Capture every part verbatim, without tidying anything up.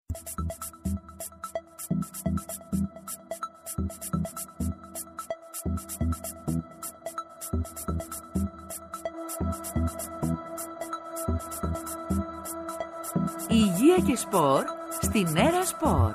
Υγεία και σπορ στην Έρα Σπορ.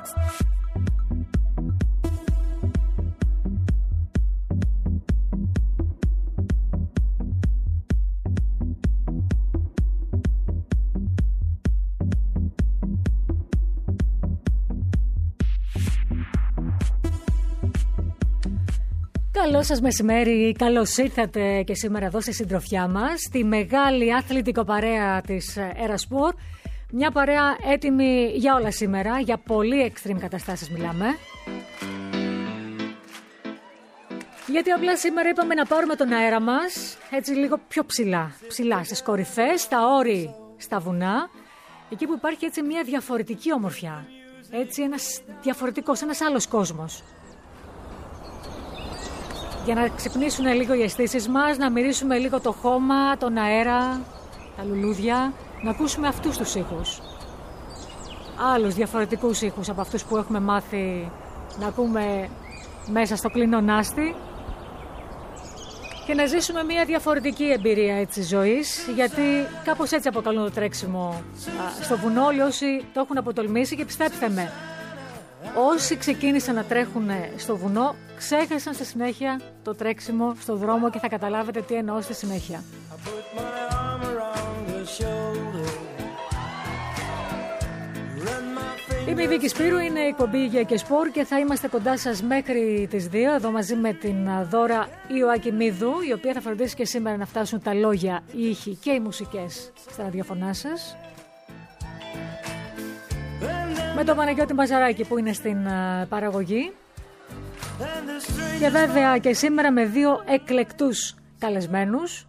Καλό σας μεσημέρι, καλώς ήρθατε και σήμερα εδώ στη συντροφιά μας, στη μεγάλη αθλητικό παρέα της Έρα Σπορ. Μια παρέα έτοιμη για όλα σήμερα, για πολύ extreme καταστάσεις μιλάμε. Γιατί απλά σήμερα είπαμε να πάρουμε τον αέρα μας έτσι λίγο πιο ψηλά. Ψηλά στις κορυφές, στα όρη, στα βουνά. Εκεί που υπάρχει έτσι μια διαφορετική ομορφιά. Έτσι ένας διαφορετικός, ένας άλλος κόσμος. Για να ξυπνήσουν λίγο οι αισθήσεις μας, να μυρίσουμε λίγο το χώμα, τον αέρα, τα λουλούδια, να ακούσουμε αυτούς τους ήχους. Άλλους διαφορετικούς ήχους από αυτούς που έχουμε μάθει να ακούμε μέσα στο κλεινονάστη και να ζήσουμε μια διαφορετική εμπειρία έτσι ζωής, γιατί κάπως έτσι αποκαλούν το τρέξιμο στο βουνό όλοι όσοι το έχουν αποτολμήσει. Και πιστέψτε με, όσοι ξεκίνησαν να τρέχουν στο βουνό ξέχασαν στη συνέχεια το τρέξιμο στο δρόμο και θα καταλάβετε τι εννοώ στη συνέχεια. Είμαι η Βίκη Σπύρου, είναι η εκπομπή Υγεία και Σπορ και θα είμαστε κοντά σας μέχρι τις δύο, εδώ μαζί με την Δώρα Ιωακημίδου, η οποία θα φροντίσει και σήμερα να φτάσουν τα λόγια, οι ήχοι και οι μουσικές στα ραδιοφωνά σας. Με τον Παναγιώτη Μαζαράκη που είναι στην παραγωγή. Και βέβαια και σήμερα με δύο εκλεκτούς καλεσμένους.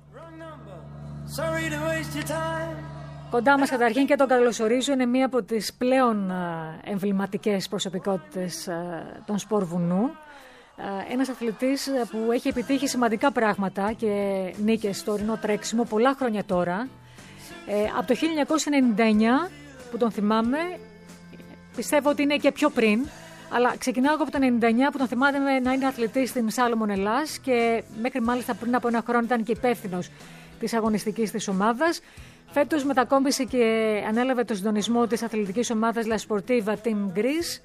Κοντά μας καταρχήν και τον καλωσορίζω, είναι μία από τις πλέον εμβληματικές προσωπικότητες των σπορ βουνού. Ένας αθλητής που έχει επιτύχει σημαντικά πράγματα και νίκες στο ορεινό τρέξιμο πολλά χρόνια τώρα. Από το χίλια εννιακόσια ενενήντα εννιά που τον θυμάμαι, πιστεύω ότι είναι και πιο πριν, αλλά ξεκινάω από το ενενήντα εννιά που τον θυμάται να είναι αθλητής στην Σάλομον Ελλάς και μέχρι μάλιστα πριν από ένα χρόνο ήταν και υπεύθυνος της αγωνιστικής της ομάδας. Φέτος μετακόμισε και ανέλαβε το συντονισμό της αθλητικής ομάδας La Sportiva Team Greece.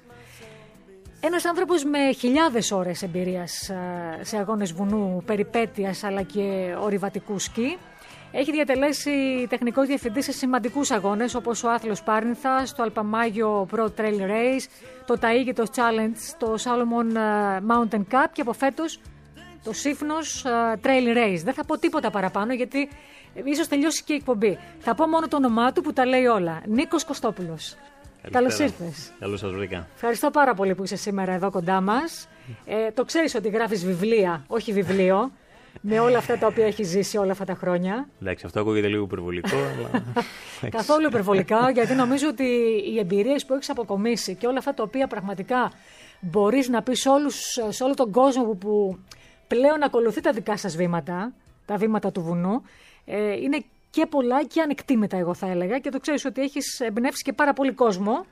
Ένας άνθρωπος με χιλιάδες ώρες εμπειρίας σε αγώνες βουνού, περιπέτειας αλλά και ορειβατικού σκι. Έχει διατελέσει τεχνικός διευθυντής σε σημαντικούς αγώνες όπως ο Άθλος Πάρνηθας, το Αλπαμάγιο Pro Trail Race, το Ταΐγητος Challenge, το Salomon Mountain Cup και από φέτος το Σύφνος Trail Race. Δεν θα πω τίποτα παραπάνω γιατί ίσως τελειώσει και η εκπομπή. Θα πω μόνο το όνομά του που τα λέει όλα. Νίκος Κωστόπουλος. Καλώς ήρθες. Καλώς σας βρήκα. Ευχαριστώ πάρα πολύ που είσαι σήμερα εδώ κοντά μας. Ε, το ξέρεις ότι γράφεις βιβλία, όχι βιβλίο. Με όλα αυτά τα οποία έχει ζήσει όλα αυτά τα χρόνια. Εντάξει, αυτό ακούγεται λίγο υπερβολικό. Αλλά... Καθόλου υπερβολικά, γιατί νομίζω ότι οι εμπειρίες που έχεις αποκομίσει και όλα αυτά τα οποία πραγματικά μπορείς να πεις σε όλο τον κόσμο που, που πλέον ακολουθεί τα δικά σας βήματα, τα βήματα του βουνού, ε, είναι και πολλά και ανεκτήμητα, εγώ θα έλεγα, και το ξέρεις ότι έχεις εμπνεύσει και πάρα πολύ κόσμο.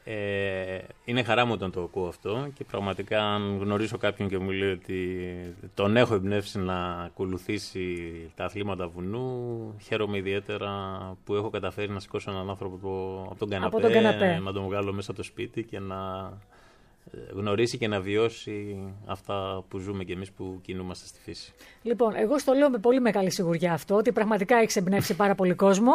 Ε, είναι χαρά μου όταν το ακούω αυτό και πραγματικά αν γνωρίσω κάποιον και μου λέει ότι τον έχω εμπνεύσει να ακολουθήσει τα αθλήματα βουνού, χαίρομαι ιδιαίτερα που έχω καταφέρει να σηκώσω έναν άνθρωπο από τον καναπέ, από τον καναπέ. να τον βγάλω μέσα από το σπίτι και να γνωρίσει και να βιώσει αυτά που ζούμε κι εμείς που κινούμαστε στη φύση. Λοιπόν, εγώ στο λέω με πολύ μεγάλη σιγουριά αυτό, ότι πραγματικά έχεις εμπνεύσει πάρα πολύ κόσμο.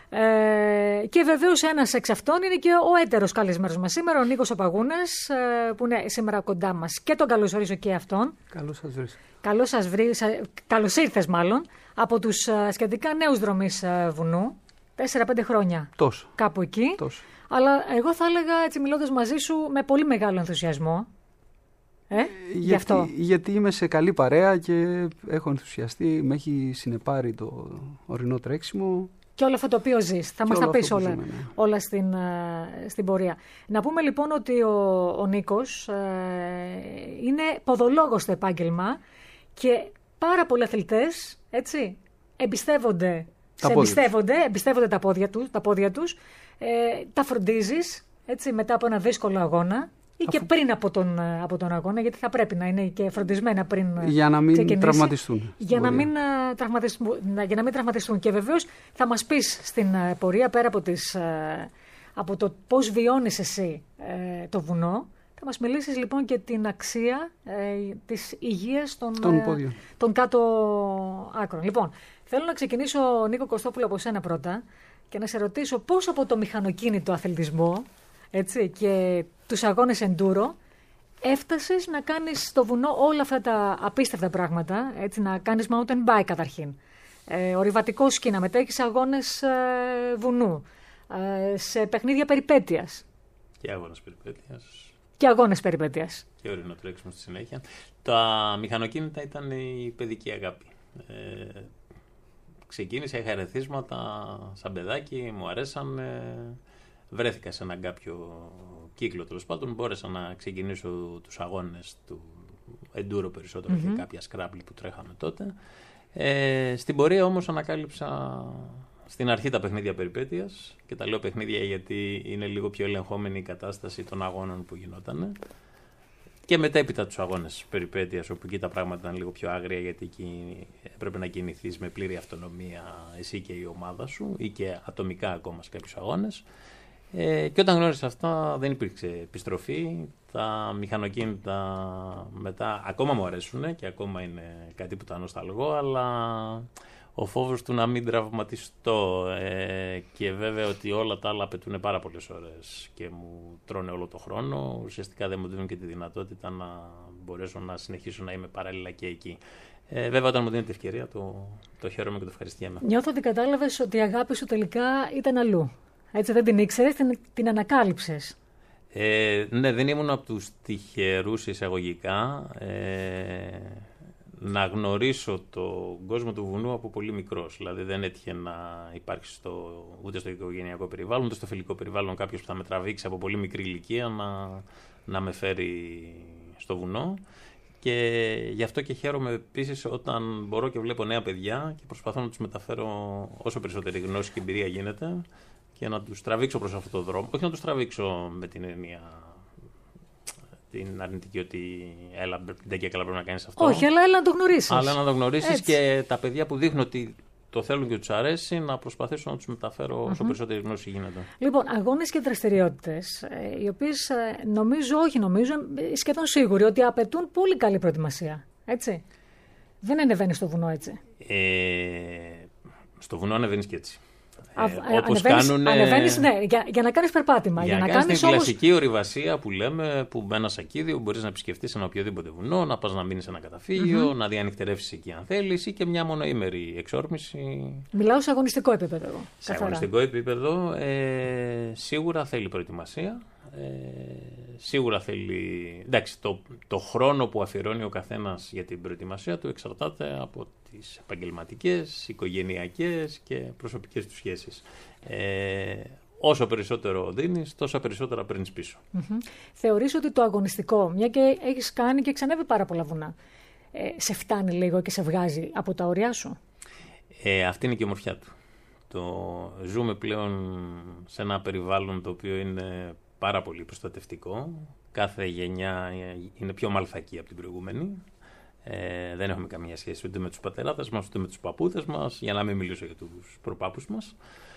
Ε, και βεβαίως ένας εξ αυτών είναι και ο έτερος καλεσμένος μας σήμερα, ο Νίκος Παγούνας, ε, που είναι σήμερα κοντά μας και τον καλωσορίζω και αυτόν. Καλώς σας βρήκα. Καλώς σας βρει, καλώς ήρθες μάλλον, από τους uh, σχετικά νέους δρομείς uh, βουνού, τέσσερα πέντε χρόνια. Τόσο. Κάπου εκεί. Τόσο. Αλλά εγώ θα έλεγα, έτσι μιλώντας μαζί σου, με πολύ μεγάλο ενθουσιασμό. Ε, γιατί, γι' αυτό. γιατί είμαι σε καλή παρέα και έχω ενθουσιαστεί, με έχει συνεπάρει το ορεινό τρέξιμο. Και όλο αυτό το οποίο ζεις. Θα μας τα πεις όλα, ζούμε, ναι. όλα στην, στην πορεία. Να πούμε λοιπόν ότι ο, ο Νίκος ε, είναι ποδολόγος στο επάγγελμα και πάρα πολλοί αθλητές, έτσι, εμπιστεύονται, τα σε εμπιστεύονται, εμπιστεύονται τα πόδια τους, τα, πόδια τους ε, τα φροντίζεις, έτσι, μετά από ένα δύσκολο αγώνα ή Αφού... και πριν από τον, από τον αγώνα, γιατί θα πρέπει να είναι και φροντισμένα πριν για να μην ξεκινήσει, τραυματιστούν. Για να μην, τραυματιστούν για να μην τραυματιστούν. Και βεβαίως θα μας πεις στην πορεία, πέρα από, τις, από το πώς βιώνεις εσύ το βουνό, θα μας μιλήσεις λοιπόν και την αξία ε, της υγείας των, των, ε, των κάτω άκρων. Λοιπόν, θέλω να ξεκινήσω, Νίκο Κωστόπουλο, από σένα πρώτα και να σε ρωτήσω πώς από το μηχανοκίνητο αθλητισμό, έτσι, και τους αγώνες enduro έφτασες να κάνεις στο βουνό όλα αυτά τα απίστευτα πράγματα, έτσι, να κάνεις mountain bike καταρχήν, ε, ορειβατικό σκι, να μετέχεις αγώνες ε, βουνού, ε, σε παιχνίδια περιπέτειας. Και αγώνες περιπέτειας. Και αγώνες περιπέτειας. Και ορεινό τρέξιμο στη συνέχεια. Τα μηχανοκίνητα ήταν η παιδική αγάπη. Ε, ξεκίνησα, είχα ερεθίσματα σαν παιδάκι, μου αρέσαν. Ε, βρέθηκα σε έναν κάποιο κύκλο, τέλος πάντων. Μπόρεσα να ξεκινήσω τους αγώνες του enduro περισσότερο mm-hmm. και κάποια scrabble που τρέχαμε τότε. Ε, στην πορεία όμως ανακάλυψα στην αρχή τα παιχνίδια περιπέτειας, και τα λέω παιχνίδια γιατί είναι λίγο πιο ελεγχόμενη η κατάσταση των αγώνων που γινόταν. Και μετέπειτα τους αγώνες περιπέτειας, όπου εκεί τα πράγματα ήταν λίγο πιο άγρια, γιατί εκεί έπρεπε να κινηθείς με πλήρη αυτονομία εσύ και η ομάδα σου, ή και ατομικά ακόμα σε κάποιους αγώνες. Ε, και όταν γνώρισα αυτά δεν υπήρξε επιστροφή. Τα μηχανοκίνητα μετά ακόμα μου αρέσουν και ακόμα είναι κάτι που τα νοσταλγώ, αλλά ο φόβος του να μην τραυματιστώ ε, και βέβαια ότι όλα τα άλλα απαιτούν πάρα πολλές ώρες και μου τρώνε όλο το χρόνο, ουσιαστικά δεν μου δίνουν και τη δυνατότητα να μπορέσω να συνεχίσω να είμαι παράλληλα και εκεί. Ε, βέβαια, όταν μου δίνεται ευκαιρία, το, το χαίρομαι και το ευχαριστιέμαι. Νιώθω ότι κατάλαβες ότι η αγάπη σου τελικά ήταν αλλού. Έτσι, δεν την ήξερες, την, την ανακάλυψες. Ε, ναι, δεν ήμουν από τους τυχερούς εισαγωγικά. Ε, να γνωρίσω τον κόσμο του βουνού από πολύ μικρός. Δηλαδή δεν έτυχε να υπάρχει στο, ούτε στο οικογενειακό περιβάλλον, ούτε στο φιλικό περιβάλλον κάποιος που θα με τραβήξει από πολύ μικρή ηλικία να, να με φέρει στο βουνό. Και γι' αυτό και χαίρομαι επίσης όταν μπορώ και βλέπω νέα παιδιά και προσπαθώ να τους μεταφέρω όσο περισσότερη γνώση και εμπειρία γίνεται και να τους τραβήξω προς αυτόν τον δρόμο. Όχι να τους τραβήξω με την έννοια την αρνητική ότι έλα, δεν και καλά πρέπει να κάνεις αυτό. Όχι, αλλά έλα να το γνωρίσεις. Αλλά να το γνωρίσεις και τα παιδιά που δείχνουν ότι το θέλουν και τους αρέσει, να προσπαθήσω να τους μεταφέρω όσο mm-hmm. περισσότερη γνώση γίνεται. Λοιπόν, αγώνες και δραστηριότητες, οι οποίες νομίζω, όχι νομίζω, σχεδόν σίγουροι ότι απαιτούν πολύ καλή προετοιμασία. Έτσι. Δεν ανεβαίνεις στο βουνό έτσι. Ε, στο βουνό ανεβαίνεις και έτσι. Ε, όπως ανεβαίνεις, κάνουνε... ανεβαίνεις, ναι, για, για να κάνεις περπάτημα. Για, για να κάνεις την όμως... κλασική ορειβασία που λέμε, που με ένα σακίδιο μπορείς να επισκεφτείς ένα οποιοδήποτε βουνό, να πας να μείνεις σε ένα καταφύγιο, mm-hmm. να διανυκτερεύσεις εκεί αν θέλεις, ή και μια μονοήμερη εξόρμηση. Μιλάω σε αγωνιστικό επίπεδο. Εγώ, σε καθαρά. αγωνιστικό επίπεδο ε, σίγουρα θέλει προετοιμασία. Ε, σίγουρα θέλει. Εντάξει, το, το χρόνο που αφιερώνει ο καθένας για την προετοιμασία του εξαρτάται από τις επαγγελματικές, οικογενειακές και προσωπικές του σχέσεις. Ε, όσο περισσότερο δίνεις, τόσα περισσότερα παίρνεις πίσω. Mm-hmm. Θεωρείς ότι το αγωνιστικό, μια και έχεις κάνει και ξανέβει πάρα πολλά βουνά, ε, σε φτάνει λίγο και σε βγάζει από τα όρια σου? Ε, αυτή είναι και η ομορφιά του. Το ζούμε πλέον σε ένα περιβάλλον το οποίο είναι πάρα πολύ προστατευτικό. Κάθε γενιά είναι πιο μαλθακή από την προηγούμενη. Ε, δεν έχουμε καμία σχέση ούτε με τους πατεράδες μας, ούτε με τους παππούδες μας, για να μην μιλήσω για τους προπάπους μας.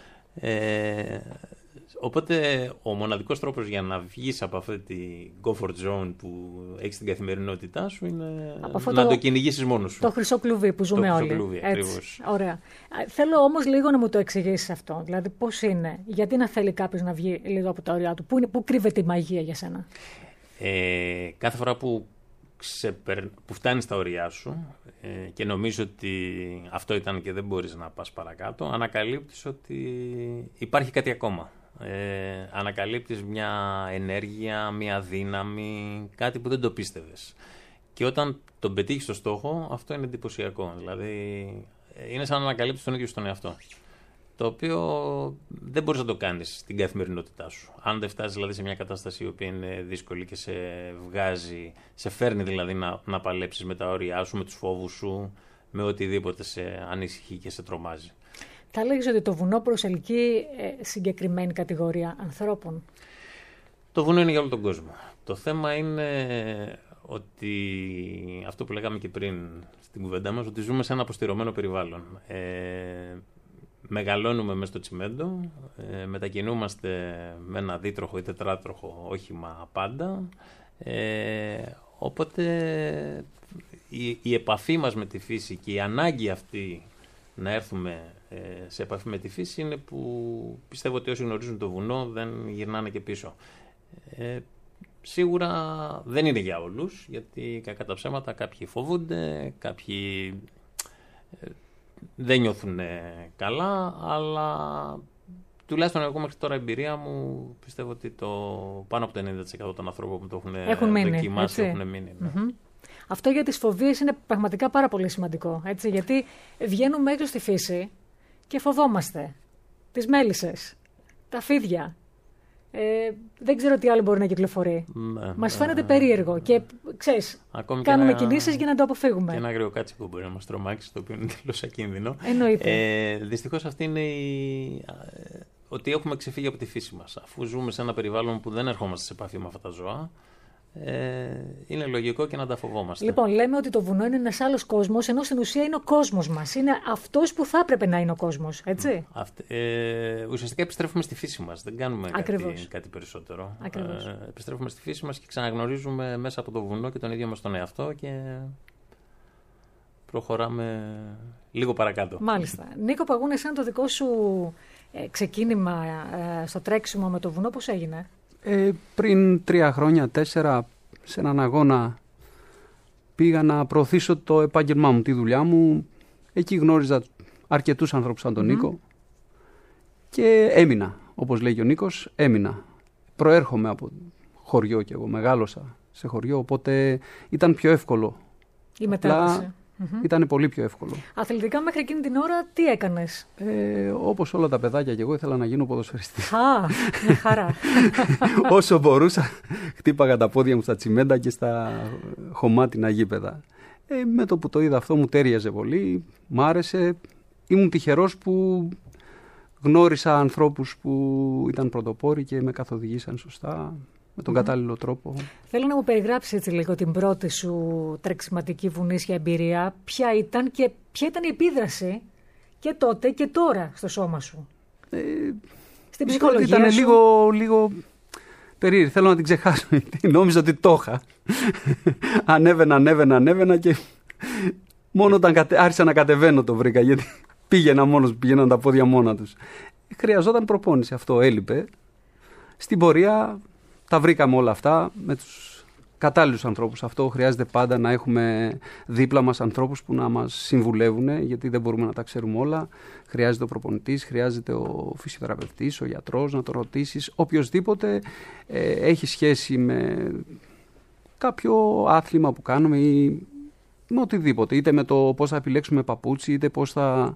Ε, οπότε ο μοναδικός τρόπος για να βγεις από αυτή τη comfort zone που έχεις στην καθημερινότητά σου είναι να το, το κυνηγήσεις μόνος σου. Το χρυσό κλουβί που ζούμε το όλοι. Το χρυσό κλουβί, ακριβώς. Ωραία. Θέλω όμως λίγο να μου το εξηγήσεις αυτό. Δηλαδή πώς είναι, γιατί να θέλει κάποιος να βγει λίγο από τα όρια του, πού, είναι, πού κρύβεται η μαγεία για σένα? Ε, κάθε φορά που Ξεπερ... που φτάνεις στα όρια σου ε, και νομίζω ότι αυτό ήταν και δεν μπορείς να πας παρακάτω, ανακαλύπτεις ότι υπάρχει κάτι ακόμα. Ε, ανακαλύπτεις μια ενέργεια, μια δύναμη, κάτι που δεν το πίστευες. Και όταν τον πετύχεις στο στόχο, αυτό είναι εντυπωσιακό. Δηλαδή, είναι σαν να ανακαλύπτεις τον ίδιο στον εαυτό. Το οποίο δεν μπορείς να το κάνεις στην καθημερινότητά σου. Αν δεν φτάσεις δηλαδή σε μια κατάσταση η οποία είναι δύσκολη και σε βγάζει, σε φέρνει δηλαδή να, να παλέψεις με τα όρια σου, με τους φόβους σου, με οτιδήποτε σε ανησυχεί και σε τρομάζει. Θα λέγεις ότι το βουνό προσελκύει ε, συγκεκριμένη κατηγορία ανθρώπων? Το βουνό είναι για όλο τον κόσμο. Το θέμα είναι ότι αυτό που λέγαμε και πριν στην κουβέντα μας, ότι ζούμε σε ένα αποστηρωμένο περιβάλλον. Ε, μεγαλώνουμε μέσα στο τσιμέντο, ε, μετακινούμαστε με ένα δίτροχο ή τετράτροχο όχημα πάντα, ε, οπότε η, η επαφή μας με τη φύση και η ανάγκη αυτή να έρθουμε ε, σε επαφή με τη φύση είναι που πιστεύω ότι όσοι γνωρίζουν το βουνό δεν γυρνάνε και πίσω. Ε, σίγουρα δεν είναι για όλους, γιατί κακά τα ψέματα κάποιοι φοβούνται, κάποιοι ε, δεν νιώθουν καλά, αλλά τουλάχιστον εγώ μέχρι τώρα εμπειρία μου πιστεύω ότι το πάνω από το ενενήντα τοις εκατό των ανθρώπων που το έχουν, έχουν μείνει, δοκιμάσει έχουν μείνει. Ναι. Mm-hmm. Αυτό για τις φοβίες είναι πραγματικά πάρα πολύ σημαντικό, έτσι, γιατί βγαίνουμε έξω στη φύση και φοβόμαστε τις μέλισσες, τα φίδια. Ε, δεν ξέρω τι άλλο μπορεί να κυκλοφορεί. Ναι, μας φαίνεται ναι, περίεργο και ξέρεις, κάνουμε ένα, κινήσεις για να το αποφύγουμε. Και ένα αγριοκάτσικο μπορεί να μας τρομάξει, το οποίο είναι τελώς ακίνδυνο. Εννοείται. Ε, δυστυχώς αυτή είναι η... ότι έχουμε ξεφύγει από τη φύση μας. Αφού ζούμε σε ένα περιβάλλον που δεν ερχόμαστε σε επαφή με αυτά τα ζώα, ε, είναι λογικό και να τα φοβόμαστε. Λοιπόν, λέμε ότι το βουνό είναι ένας άλλος κόσμος, ενώ στην ουσία είναι ο κόσμος μας. Είναι αυτός που θα έπρεπε να είναι ο κόσμος, έτσι. Αυτ, ε, ουσιαστικά επιστρέφουμε στη φύση μας. Δεν κάνουμε κάτι, κάτι περισσότερο. Ακριβώς. Ε, επιστρέφουμε στη φύση μας και ξαναγνωρίζουμε μέσα από το βουνό και τον ίδιο μας τον εαυτό και προχωράμε λίγο παρακάτω. Μάλιστα. Νίκο Παγούνη, εσένα το δικό σου ε, ξεκίνημα ε, στο τρέξιμο με το βουνό πώς έγινε? Ε, πριν τρία χρόνια, τέσσερα, σε έναν αγώνα πήγα να προωθήσω το επάγγελμά μου, τη δουλειά μου. Εκεί γνώριζα αρκετούς ανθρώπους σαν τον mm. Νίκο και έμεινα, όπως λέει και ο Νίκος, έμεινα. Προέρχομαι από χωριό και εγώ μεγάλωσα σε χωριό, οπότε ήταν πιο εύκολο. Η μετάβαση. Mm-hmm. Ήταν πολύ πιο εύκολο. Αθλητικά μέχρι εκείνη την ώρα τι έκανες? Ε, όπως όλα τα παιδάκια και εγώ ήθελα να γίνω ποδοσφαιριστής. Α, μια χαρά. Όσο μπορούσα χτύπαγα τα πόδια μου στα τσιμέντα και στα χωμάτινα γήπεδα. Ε, με το που το είδα αυτό μου τέριαζε πολύ, μ' άρεσε. Ήμουν τυχερός που γνώρισα ανθρώπους που ήταν πρωτοπόροι και με καθοδηγήσαν σωστά, με τον mm. κατάλληλο τρόπο. Θέλω να μου περιγράψεις έτσι λίγο την πρώτη σου τρεξιματική βουνίσια εμπειρία. Ποια ήταν και ποια ήταν η επίδραση και τότε και τώρα στο σώμα σου? Ε, Στην ψυχολογία ήταν σου? λίγο, λίγο περίεργη. Θέλω να την ξεχάσω. Νόμιζα ότι το είχα. ανέβαινα, ανέβαινα, ανέβαινα και μόνο όταν κατε... άρχισα να κατεβαίνω το βρήκα, γιατί πήγαινα μόνος, πήγαιναν τα πόδια μόνα τους. Χρειαζόταν προπόνηση, αυτό έλειπε. Στην πορεία τα βρήκαμε όλα αυτά με τους κατάλληλους ανθρώπους. Αυτό χρειάζεται πάντα, να έχουμε δίπλα μας ανθρώπους που να μας συμβουλεύουν, γιατί δεν μπορούμε να τα ξέρουμε όλα. Χρειάζεται ο προπονητής, χρειάζεται ο φυσιοθεραπευτής, ο γιατρός, να το ρωτήσεις. Οποιοςδήποτε ε, έχει σχέση με κάποιο άθλημα που κάνουμε ή με οτιδήποτε. Είτε με το πώς θα επιλέξουμε παπούτσι, είτε πώς θα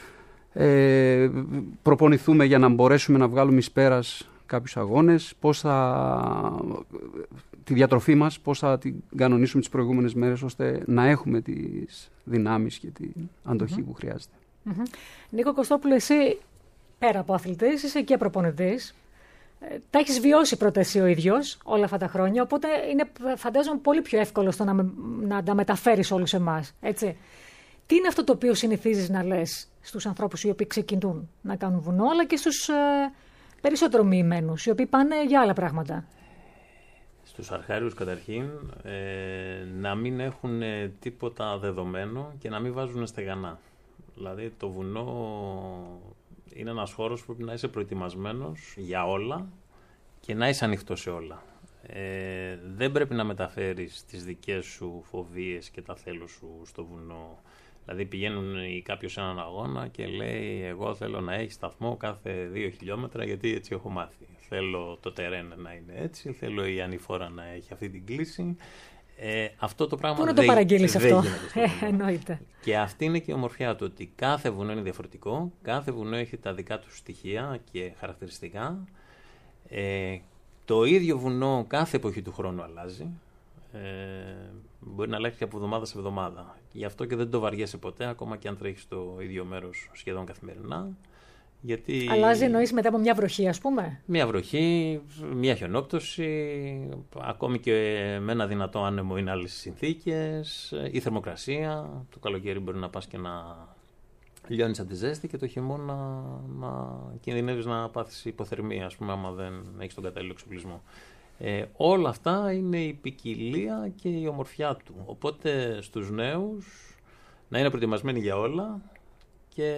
ε, προπονηθούμε για να μπορέσουμε να βγάλουμε εις πέρας κάποιους αγώνες, πώς θα, τη διατροφή μας, πώς θα την κανονίσουμε τις προηγούμενες μέρες, ώστε να έχουμε τις δυνάμεις και την αντοχή mm-hmm. που χρειάζεται. Mm-hmm. Νίκο Κωστόπουλο, εσύ πέρα από αθλητής, είσαι και προπονητής. Ε, τα έχεις βιώσει πρώτα εσύ ο ίδιος όλα αυτά τα χρόνια, οπότε είναι, φαντάζομαι, πολύ πιο εύκολο στο να, με, να τα μεταφέρεις όλους εμάς, έτσι. Τι είναι αυτό το οποίο συνηθίζεις να λες στους ανθρώπους οι οποίοι ξεκινούν να κάνουν βουνό, αλλά και στους... Ε, περισσότερο μοιημένους, οι οποίοι πάνε για άλλα πράγματα? Στους αρχάριους καταρχήν, ε, να μην έχουν τίποτα δεδομένο και να μην βάζουν στεγανά. Δηλαδή το βουνό είναι ένας χώρος που πρέπει να είσαι προετοιμασμένος για όλα και να είσαι ανοιχτός σε όλα. Ε, δεν πρέπει να μεταφέρεις τις δικές σου φοβίες και τα θέλω σου στο βουνό. Δηλαδή πηγαίνουν κάποιος σε έναν αγώνα και λέει εγώ θέλω να έχει σταθμό κάθε δύο χιλιόμετρα γιατί έτσι έχω μάθει. Θέλω το τερέν να είναι έτσι, θέλω η ανηφόρα να έχει αυτή την κλίση. Ε, αυτό το πράγμα Πού να δεν, το παραγγείλεις δεν αυτό? γίνεται. Ε, εννοείται. Και αυτή είναι και η ομορφιά του, ότι κάθε βουνό είναι διαφορετικό, κάθε βουνό έχει τα δικά του στοιχεία και χαρακτηριστικά. Ε, το ίδιο βουνό κάθε εποχή του χρόνου αλλάζει. Ε, μπορεί να αλλάξει από εβδομάδα σε εβδομάδα. Γι' αυτό και δεν το βαριέσαι ποτέ, ακόμα και αν τρέχεις στο ίδιο μέρος σχεδόν καθημερινά. Γιατί... Αλλάζει, εννοείς, μετά από μια βροχή, ας πούμε. Μια βροχή, μια χιονόπτωση, ακόμη και με ένα δυνατό άνεμο είναι άλλες συνθήκες, η θερμοκρασία. Το καλοκαίρι μπορεί να πας και να λιώνεις από τη ζέστη και το χειμώνα να, να κινδυνεύεις να πάθεις υποθερμία, ας πούμε, άμα δεν έχεις τον κατάλληλο εξοπλισμό. Ε, όλα αυτά είναι η ποικιλία και η ομορφιά του. Οπότε στους νέους να είναι προετοιμασμένοι για όλα και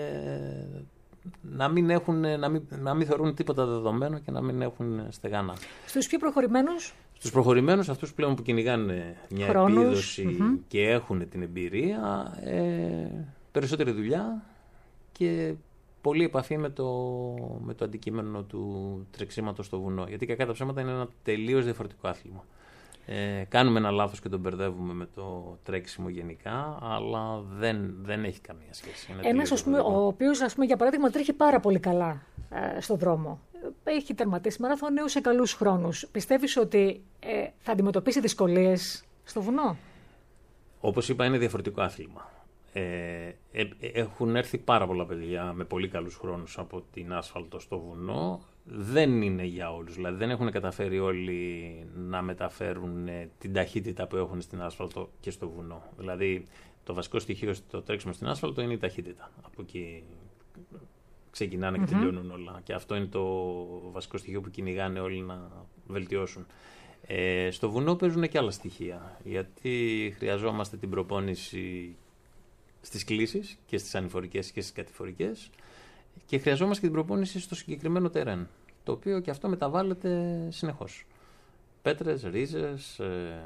να μην, έχουν, να μην, να μην θεωρούν τίποτα δεδομένο και να μην έχουν στεγάνα. Στους πιο προχωρημένους? Στους προχωρημένους, αυτούς πλέον που κυνηγάνε μια Χρόνους. επίδοση mm-hmm. και έχουν την εμπειρία, ε, περισσότερη δουλειά και πολλή επαφή με το, με το αντικείμενο του τρεξίματος στο βουνό. Γιατί κακά τα ψέματα είναι ένα τελείως διαφορετικό άθλημα. Ε, κάνουμε ένα λάθος και τον μπερδεύουμε με το τρέξιμο γενικά, αλλά δεν, δεν έχει καμία σχέση. Ένας, ας πούμε, ο οποίος, ας πούμε, για παράδειγμα, τρέχει πάρα πολύ καλά ε, στον δρόμο. Έχει τερματίσει μαραθωνίους σε καλούς χρόνους. Πιστεύεις ότι ε, θα αντιμετωπίσει δυσκολίες στο βουνό? Όπως είπα, είναι διαφορετικό άθλημα. Ε, ε, έχουν έρθει πάρα πολλά παιδιά με πολύ καλούς χρόνους από την άσφαλτο στο βουνό. Δεν είναι για όλους, δηλαδή δεν έχουν καταφέρει όλοι να μεταφέρουν την ταχύτητα που έχουν στην άσφαλτο και στο βουνό. Δηλαδή το βασικό στοιχείο στο τρέξιμο στην άσφαλτο είναι η ταχύτητα. Από εκεί ξεκινάνε mm-hmm. και τελειώνουν όλα. Και αυτό είναι το βασικό στοιχείο που κυνηγάνε όλοι να βελτιώσουν. Ε, στο βουνό παίζουν και άλλα στοιχεία, γιατί χρειαζόμαστε την προπόνηση στις κλίσεις και στις ανηφορικές και στις κατηφορικές και χρειαζόμαστε και την προπόνηση στο συγκεκριμένο τερέν, το οποίο και αυτό μεταβάλλεται συνεχώς. Πέτρες, ρίζες, ε,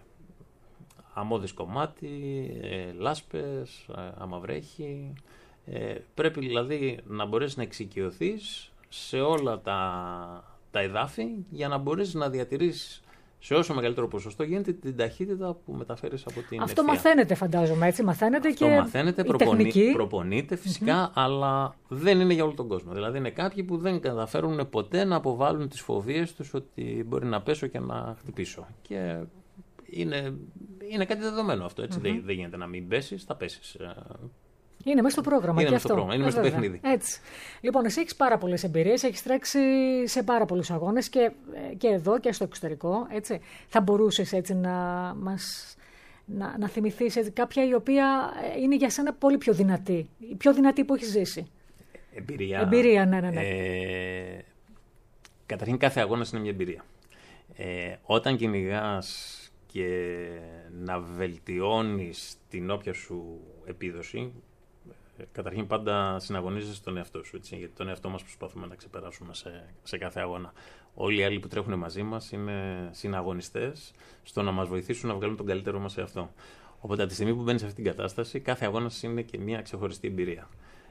αμμώδες κομμάτι, ε, λάσπες, ε, άμα βρέχει. Ε, πρέπει δηλαδή να μπορέσεις να εξοικειωθείς σε όλα τα, τα εδάφη για να μπορέσεις να διατηρήσεις σε όσο μεγαλύτερο ποσοστό γίνεται την ταχύτητα που μεταφέρεις από την Αυτό ευθεία. Μαθαίνεται, φαντάζομαι, έτσι. Μαθαίνεται Αυτό και μαθαίνεται, η προπονεί, τεχνική. προπονείται φυσικά, mm-hmm. αλλά δεν είναι για όλο τον κόσμο. Δηλαδή είναι κάποιοι που δεν καταφέρουν ποτέ να αποβάλουν τις φοβίες τους ότι μπορεί να πέσω και να χτυπήσω. Και είναι, είναι κάτι δεδομένο αυτό, έτσι. Mm-hmm. Δεν, δεν γίνεται να μην πέσεις, θα πέσεις. Είναι μέσα στο πρόγραμμα. Είναι και μέσα στο πρόγραμμα, είναι μέσα στο παιχνίδι. Έτσι. Λοιπόν, εσύ έχεις πάρα πολλές εμπειρίες, έχεις τρέξει σε πάρα πολλούς αγώνες και, και εδώ και στο εξωτερικό. Έτσι. Θα μπορούσες έτσι να μας να, να θυμηθείς έτσι, κάποια η οποία είναι για σένα πολύ πιο δυνατή, η πιο δυνατή που έχεις ζήσει? Εμπειρία. Εμπειρία, ναι, ναι, ναι. Ε, καταρχήν κάθε αγώνας είναι μια εμπειρία. Ε, όταν κυνηγάς και να βελτιώνεις την όποια σου επίδοση, καταρχήν πάντα συναγωνίζεσαι τον εαυτό σου, έτσι, γιατί τον εαυτό μας προσπαθούμε να ξεπεράσουμε σε, σε κάθε αγώνα. Όλοι οι άλλοι που τρέχουν μαζί μας είναι συναγωνιστές στο να μας βοηθήσουν να βγάλουν τον καλύτερο μας εαυτό. Οπότε από τη στιγμή που μπαίνεις σε αυτή την κατάσταση, κάθε αγώνας είναι και μια ξεχωριστή εμπειρία.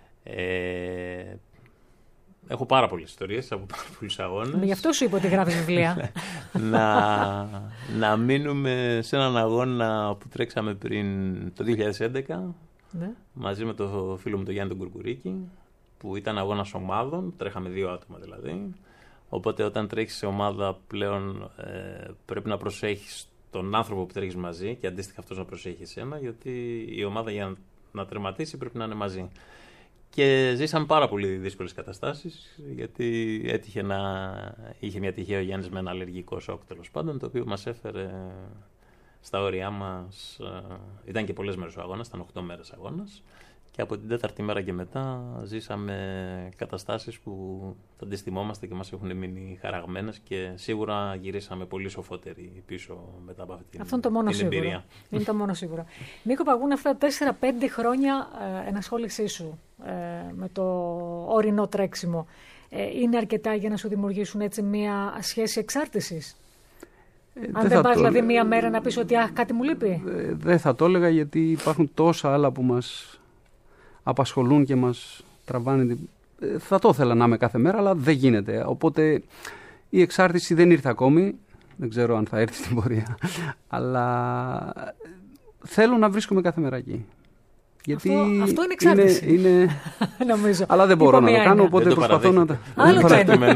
Ε, έχω πάρα πολλές ιστορίες από πάρα πολλούς αγώνες. Γι' αυτό σου είπα ότι γράφεις βιβλία. να, να μείνουμε σε έναν αγώνα που τρέξαμε πριν το δύο χιλιάδες έντεκα, ναι. μαζί με το φίλο μου τον Γιάννη τον Κουρκουρίκη, που ήταν αγώνας ομάδων, τρέχαμε δύο άτομα δηλαδή. Οπότε όταν τρέχεις σε ομάδα πλέον ε, πρέπει να προσέχεις τον άνθρωπο που τρέχεις μαζί και αντίστοιχα αυτός να προσέχει εσένα, γιατί η ομάδα για να τερματίσει πρέπει να είναι μαζί. Και ζήσαμε πάρα πολύ δύσκολες καταστάσεις, γιατί έτυχε να είχε μια τυχαία ο Γιάννης με ένα αλλεργικό σοκ, τέλος πάντων, το οποίο μας έφερε στα όρια μας. Ήταν και πολλές μέρες ο αγώνας, ήταν οκτώ μέρες αγώνας. Και από την τέταρτη μέρα και μετά ζήσαμε καταστάσεις που θα τις θυμόμαστε και μας έχουν μείνει χαραγμένες και σίγουρα γυρίσαμε πολύ σοφότεροι πίσω μετά από αυτή την, Αυτό είναι το μόνο την σίγουρο. εμπειρία. Είναι το μόνο σίγουρο. Νίκο Παγούν, αυτά τα τέσσερα πέντε χρόνια ε, ενασχόλησή σου ε, με το ορεινό τρέξιμο ε, είναι αρκετά για να σου δημιουργήσουν έτσι μια σχέση εξάρτησης? Ε, Αν δεν πας δηλαδή μία μέρα να πεις ότι αχ, κάτι μου λείπει. Ε, δεν θα το έλεγα, γιατί υπάρχουν τόσα άλλα που μας απασχολούν και μας τραβάνε. Ε, θα το ήθελα να είμαι κάθε μέρα, αλλά δεν γίνεται. Οπότε η εξάρτηση δεν ήρθε ακόμη. Δεν ξέρω αν θα έρθει στην πορεία. Αλλά θέλω να βρίσκομαι κάθε μέρα εκεί. Γιατί αυτό, αυτό είναι εξάρτηση. Είναι, είναι... Νομίζω. Αλλά δεν μπορώ να το κάνω, οπότε το προσπαθώ να τα... Άλλο το ένα.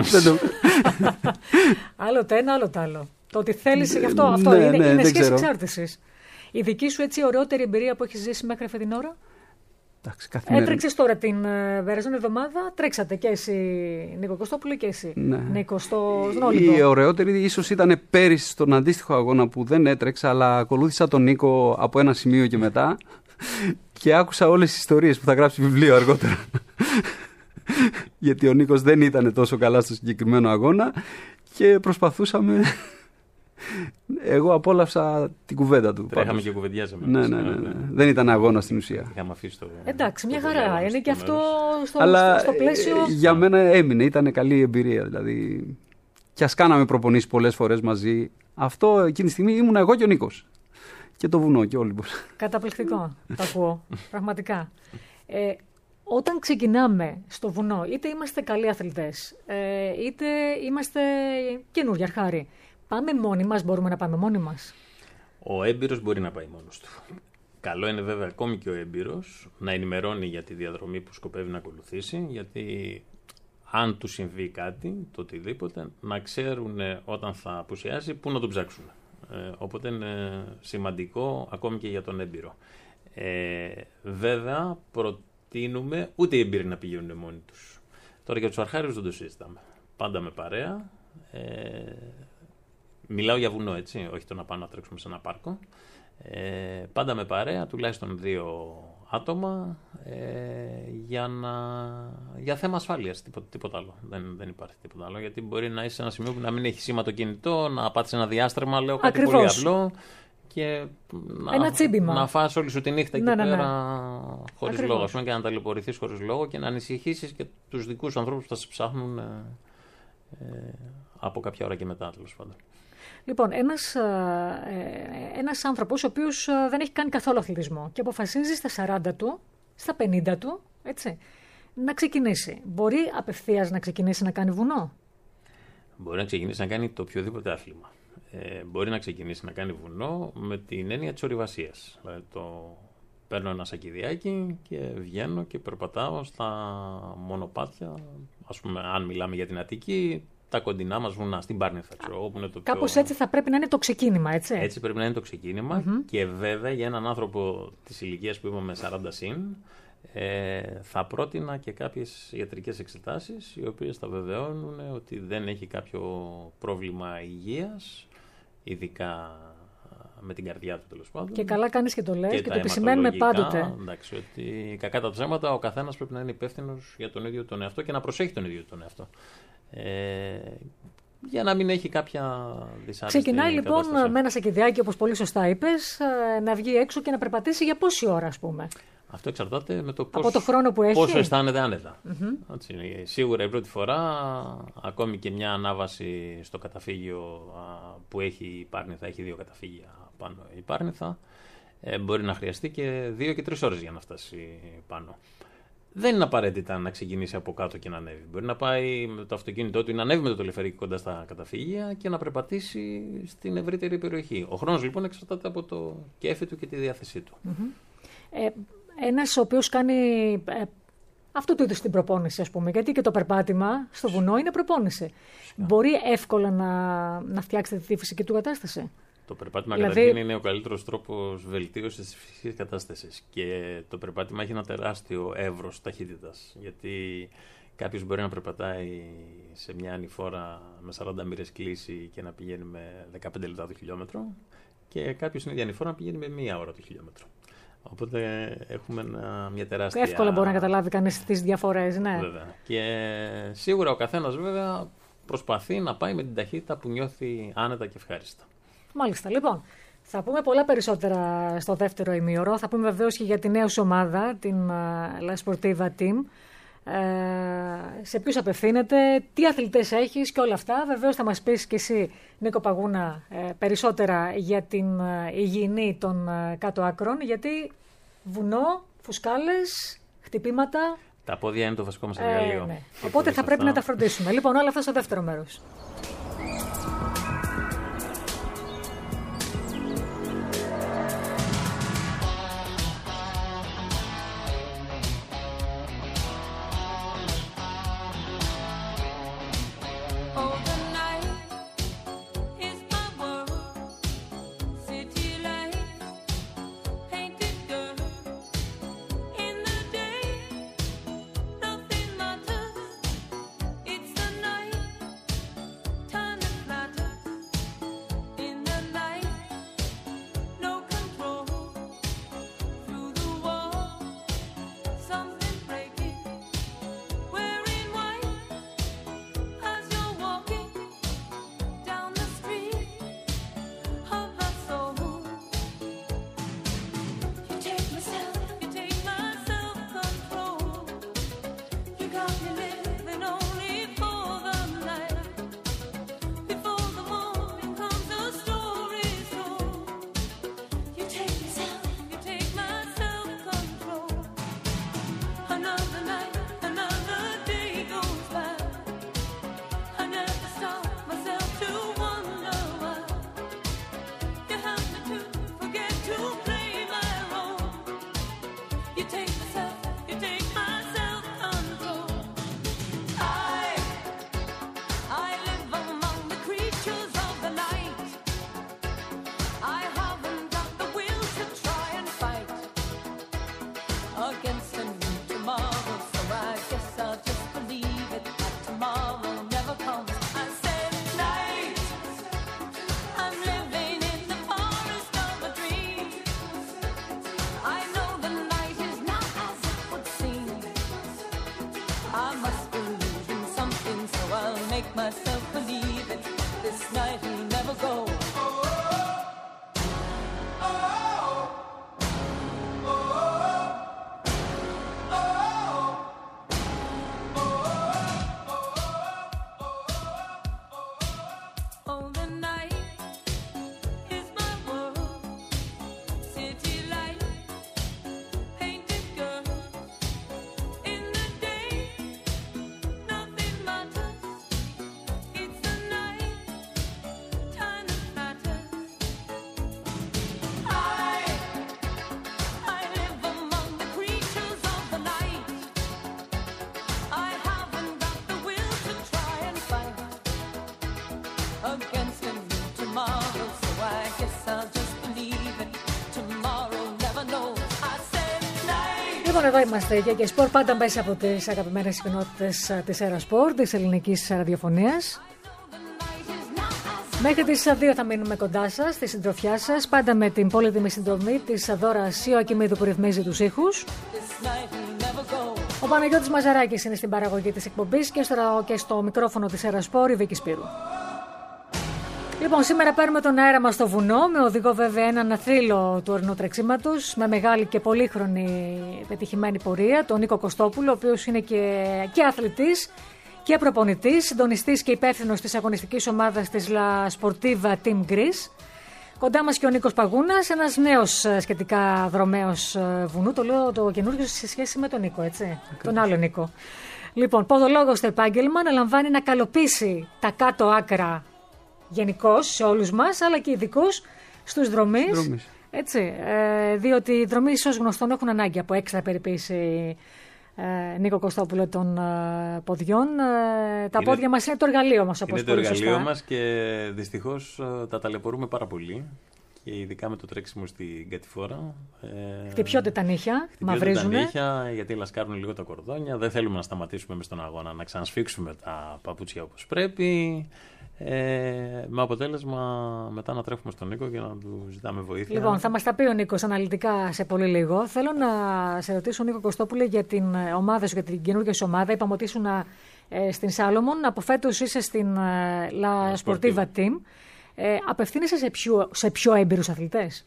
Άλλο το ένα, άλλο το άλλο. Το ότι θέλεις γι' αυτό, αυτό ναι, είναι, ναι, είναι σχέση ξέρω. εξάρτησης. Η δική σου έτσι ωραιότερη εμπειρία που έχεις ζήσει μέχρι αυτή την ώρα? Εντάξει, καθημερινά. Έτρεξες τώρα την ε, περασμένη εβδομάδα, τρέξατε και εσύ Νίκο Κωστόπουλο και εσύ Ναι. Νίκο στο, στον Όλυμπο. Η ωραιότερη ίσως ήταν πέρυσι στον αντίστοιχο αγώνα που δεν έτρεξα, αλλά ακολούθησα τον Νίκο από ένα σημείο και μετά και άκουσα όλες τις ιστορίες που θα γράψει βιβλίο αργότερα. Γιατί ο Νίκος δεν ήταν τόσο καλά στο συγκεκριμένο αγώνα και προσπαθούσαμε... Εγώ απόλαυσα την κουβέντα του. Τρέχαμε και κουβεντιάζαμε. Ναι, ναι, ναι, ναι. Δεν ήταν αγώνα στην ουσία. Είχαμε αφήσει το. Εντάξει, μια χαρά. Είναι και αυτό στο, Αλλά στο πλαίσιο. για μένα έμεινε, ήταν καλή εμπειρία. Δηλαδή, κι ας κάναμε προπονήσεις πολλές φορές μαζί, αυτό εκείνη τη στιγμή ήμουν εγώ και ο Νίκος. Και το βουνό και ο Όλυμπος. Καταπληκτικό. Το ακούω. Πραγματικά. Ε, όταν ξεκινάμε στο βουνό, είτε είμαστε καλοί αθλητές, ε, είτε είμαστε καινούργοι αρχάροι. Πάμε μόνοι μας, μπορούμε να πάμε μόνοι μας. Ο έμπειρος μπορεί να πάει μόνος του. Καλό είναι βέβαια ακόμη και ο έμπειρος να ενημερώνει για τη διαδρομή που σκοπεύει να ακολουθήσει, γιατί αν του συμβεί κάτι, το οτιδήποτε, να ξέρουν όταν θα απουσιάσει πού να τον ψάξουν. Ε, οπότε είναι σημαντικό ακόμη και για τον έμπειρο. Ε, βέβαια, προτείνουμε ούτε οι έμπειροι να πηγαίνουν μόνοι τους. Τώρα για τους αρχάριους δεν το συζητάμε. Πάντα με παρέα. Ε, Μιλάω για βουνό, έτσι, όχι το να πάμε να τρέξουμε σε ένα πάρκο. Ε, πάντα με παρέα, τουλάχιστον δύο άτομα, ε, για, να, για θέμα ασφάλειας, τίποτα, τίποτα άλλο. Δεν, δεν υπάρχει τίποτα άλλο, γιατί μπορεί να είσαι σε ένα σημείο που να μην έχει σήμα το κινητό, να πάτησε ένα διάστρεμα, λέω κάτι Ακριβώς. πολύ απλό, και να, ένα τσίμπημα. να φας όλη σου τη νύχτα ναι, εκεί ναι, πέρα ναι. χωρίς Ακριβώς. λόγο, πούμε, και να ταλαιπωρηθείς χωρίς λόγο και να ανησυχήσεις και τους δικούς ανθρώπους που θα σε ψάχνουν ε, ε, από κάποια ώρα και μετά, τέλος πάντων. Λοιπόν, ένας, ε, ένας άνθρωπος ο οποίος ε, δεν έχει κάνει καθόλου αθλητισμό και αποφασίζει στα σαράντα του, στα πενήντα του, έτσι, να ξεκινήσει. Μπορεί απευθείας να ξεκινήσει να κάνει βουνό? Μπορεί να ξεκινήσει να κάνει το οποιοδήποτε άθλημα. Ε, μπορεί να ξεκινήσει να κάνει βουνό με την έννοια της ορειβασίας. Δηλαδή, το παίρνω ένα σακιδιάκι και βγαίνω και περπατάω στα μονοπάτια. Ας πούμε, αν μιλάμε για την Αττική, τα κοντινά μας βουνά, στην Πάρνηθα, ξέρω, όπου είναι το πιο... Κάπως έτσι θα πρέπει να είναι το ξεκίνημα, έτσι. Έτσι πρέπει να είναι το ξεκίνημα. Mm-hmm. Και βέβαια για έναν άνθρωπο της ηλικίας που είπαμε σαράντα συν, ε, θα πρότεινα και κάποιες ιατρικές εξετάσεις, οι οποίες θα βεβαιώνουν ότι δεν έχει κάποιο πρόβλημα υγείας, ειδικά με την καρδιά του, τέλος πάντων. Και καλά κάνεις και το λες και, και το επισημαίνουμε πάντοτε. Εντάξει, ότι κακά τα ψέματα, ο καθένας πρέπει να είναι υπεύθυνος για τον ίδιο τον εαυτό και να προσέχει τον ίδιο τον εαυτό. Ε, για να μην έχει κάποια δυσάρεστη Ξεκινάει λοιπόν κατάσταση. με ένα σακιδιάκι, όπως πολύ σωστά είπες, να βγει έξω και να περπατήσει για πόση ώρα, ας πούμε? Αυτό εξαρτάται με το πώς, από το χρόνο που έχει. πόσο αισθάνεται άνετα. Mm-hmm. Έτσι, σίγουρα η πρώτη φορά, ακόμη και μια ανάβαση στο καταφύγιο που έχει η Πάρνηθα, έχει δύο καταφύγια πάνω η Πάρνηθα, ε, μπορεί να χρειαστεί και δύο και τρεις ώρες για να φτάσει πάνω. Δεν είναι απαραίτητα να ξεκινήσει από κάτω και να ανέβει. Μπορεί να πάει με το αυτοκίνητό του ή να ανέβει με το τηλεφερίκι κοντά στα καταφύγια και να περπατήσει στην ευρύτερη περιοχή. Ο χρόνος λοιπόν εξαρτάται από το κέφι του και τη διάθεσή του. Mm-hmm. Ε, ένας ο οποίος κάνει ε, αυτού του είδους την προπόνηση, ας πούμε, γιατί και το περπάτημα στο βουνό είναι προπόνηση. Φυσικά. Μπορεί εύκολα να, να φτιάξετε τη φυσική του κατάσταση? Το περπάτημα δηλαδή... καταρχήν είναι ο καλύτερος τρόπος βελτίωσης της φυσικής κατάστασης και το περπάτημα έχει ένα τεράστιο εύρος ταχύτητας, γιατί κάποιος μπορεί να περπατάει σε μια ανηφόρα με σαράντα μοίρες κλίση και να πηγαίνει με δεκαπέντε λεπτά το χιλιόμετρο και κάποιος είναι ίδια ανηφόρα να πηγαίνει με μία ώρα το χιλιόμετρο. Οπότε έχουμε ένα, μια τεράστια... Εύκολα μπορεί να καταλάβει κανείς τις διαφορές, ναι. Βέβαια. Και σίγουρα ο καθένας βέβαια προσπαθεί να πάει με την ταχύτητα που νιώθει άνετα και ευχάριστα. Μάλιστα. Λοιπόν, θα πούμε πολλά περισσότερα στο δεύτερο ημίωρο. Θα πούμε βεβαίως και για τη νέα σου ομάδα, την La Sportiva Team. Ε, σε ποιους απευθύνεται, τι αθλητές έχεις και όλα αυτά. Βεβαίως θα μας πεις και εσύ, Νίκο Παγούνα, ε, περισσότερα για την ε, υγιεινή των ε, κάτω άκρων, γιατί βουνό, φουσκάλες, χτυπήματα... Τα πόδια είναι το βασικό μας εργαλείο. Ε, ναι. Οπότε θα πρέπει αυτά να τα φροντίσουμε. Λοιπόν, όλα αυτά στο δεύτερο μέρος. City light, painted girl in the make myself believe it. This night will never go. Εδώ είμαστε και, και σπορ πάντα μέσα από τις αγαπημένες συχνότητες της Έρα Σπορ, της ελληνικής ραδιοφωνίας. Μέχρι τις δύο θα μείνουμε κοντά σας, στη συντροφιά σας, πάντα με την πολύτιμη συντομή της Δώρας Ιωακημίδου που ρυθμίζει τους ήχους. Ο Παναγιώτης Μαζαράκης είναι στην παραγωγή της εκπομπής και στο, και στο μικρόφωνο της Έρα Σπορ η Βίκη Σπύρου. Λοιπόν, σήμερα παίρνουμε τον αέρα μας στο βουνό, με οδηγό βέβαια έναν θρύλο του ορεινού τρεξίματος, με μεγάλη και πολύχρονη πετυχημένη πορεία, τον Νίκο Κωστόπουλο, ο οποίος είναι και, και αθλητής και προπονητής, συντονιστής και υπεύθυνος της αγωνιστικής ομάδας της La Sportiva Team Greece. Κοντά μας και ο Νίκος Παγούνας, ένας νέος σχετικά δρομέος βουνού, το λέω το καινούργιο σε σχέση με τον Νίκο, έτσι, okay. Τον άλλο Νίκο. Λοιπόν, ποδολόγος στο επάγγελμα, αναλαμβάνει να καλοποιήσει τα κάτω άκρα γενικώς σε όλους μας, αλλά και ειδικώς στους δρομείς. Έτσι, ε, διότι οι δρομείς ως γνωστόν έχουν ανάγκη από έξτρα περιποίηση, ε, Νίκο Κωστόπουλο, των ε, ποδιών. Ε, τα είναι, πόδια μας είναι το εργαλείο μας, όπως είναι το εργαλείο σωστά. μας και δυστυχώς ε, τα ταλαιπωρούμε πάρα πολύ. Και ειδικά με το τρέξιμο στην κατηφόρα. Ε, χτυπιόνται τα νύχια, μαυρίζουν. Τα νύχια, γιατί λασκάρουν λίγο τα κορδόνια. Δεν θέλουμε να σταματήσουμε μες στον αγώνα, να ξανασφίξουμε τα παπούτσια όπως πρέπει. Ε, με αποτέλεσμα μετά να τρέχουμε στον Νίκο και να του ζητάμε βοήθεια. Λοιπόν, θα μας τα πει ο Νίκος αναλυτικά σε πολύ λίγο. Θέλω να σε ρωτήσω, Νίκο Κωστόπουλε, για την ομάδα σου, για την καινούργια σου ομάδα. Είπαμε ότι ήσουν ε, στην Σάλομον, από φέτος είσαι στην ε, La Sportiva Team. Ε, απευθύνεσαι σε πιο, σε πιο έμπειρους αθλητές?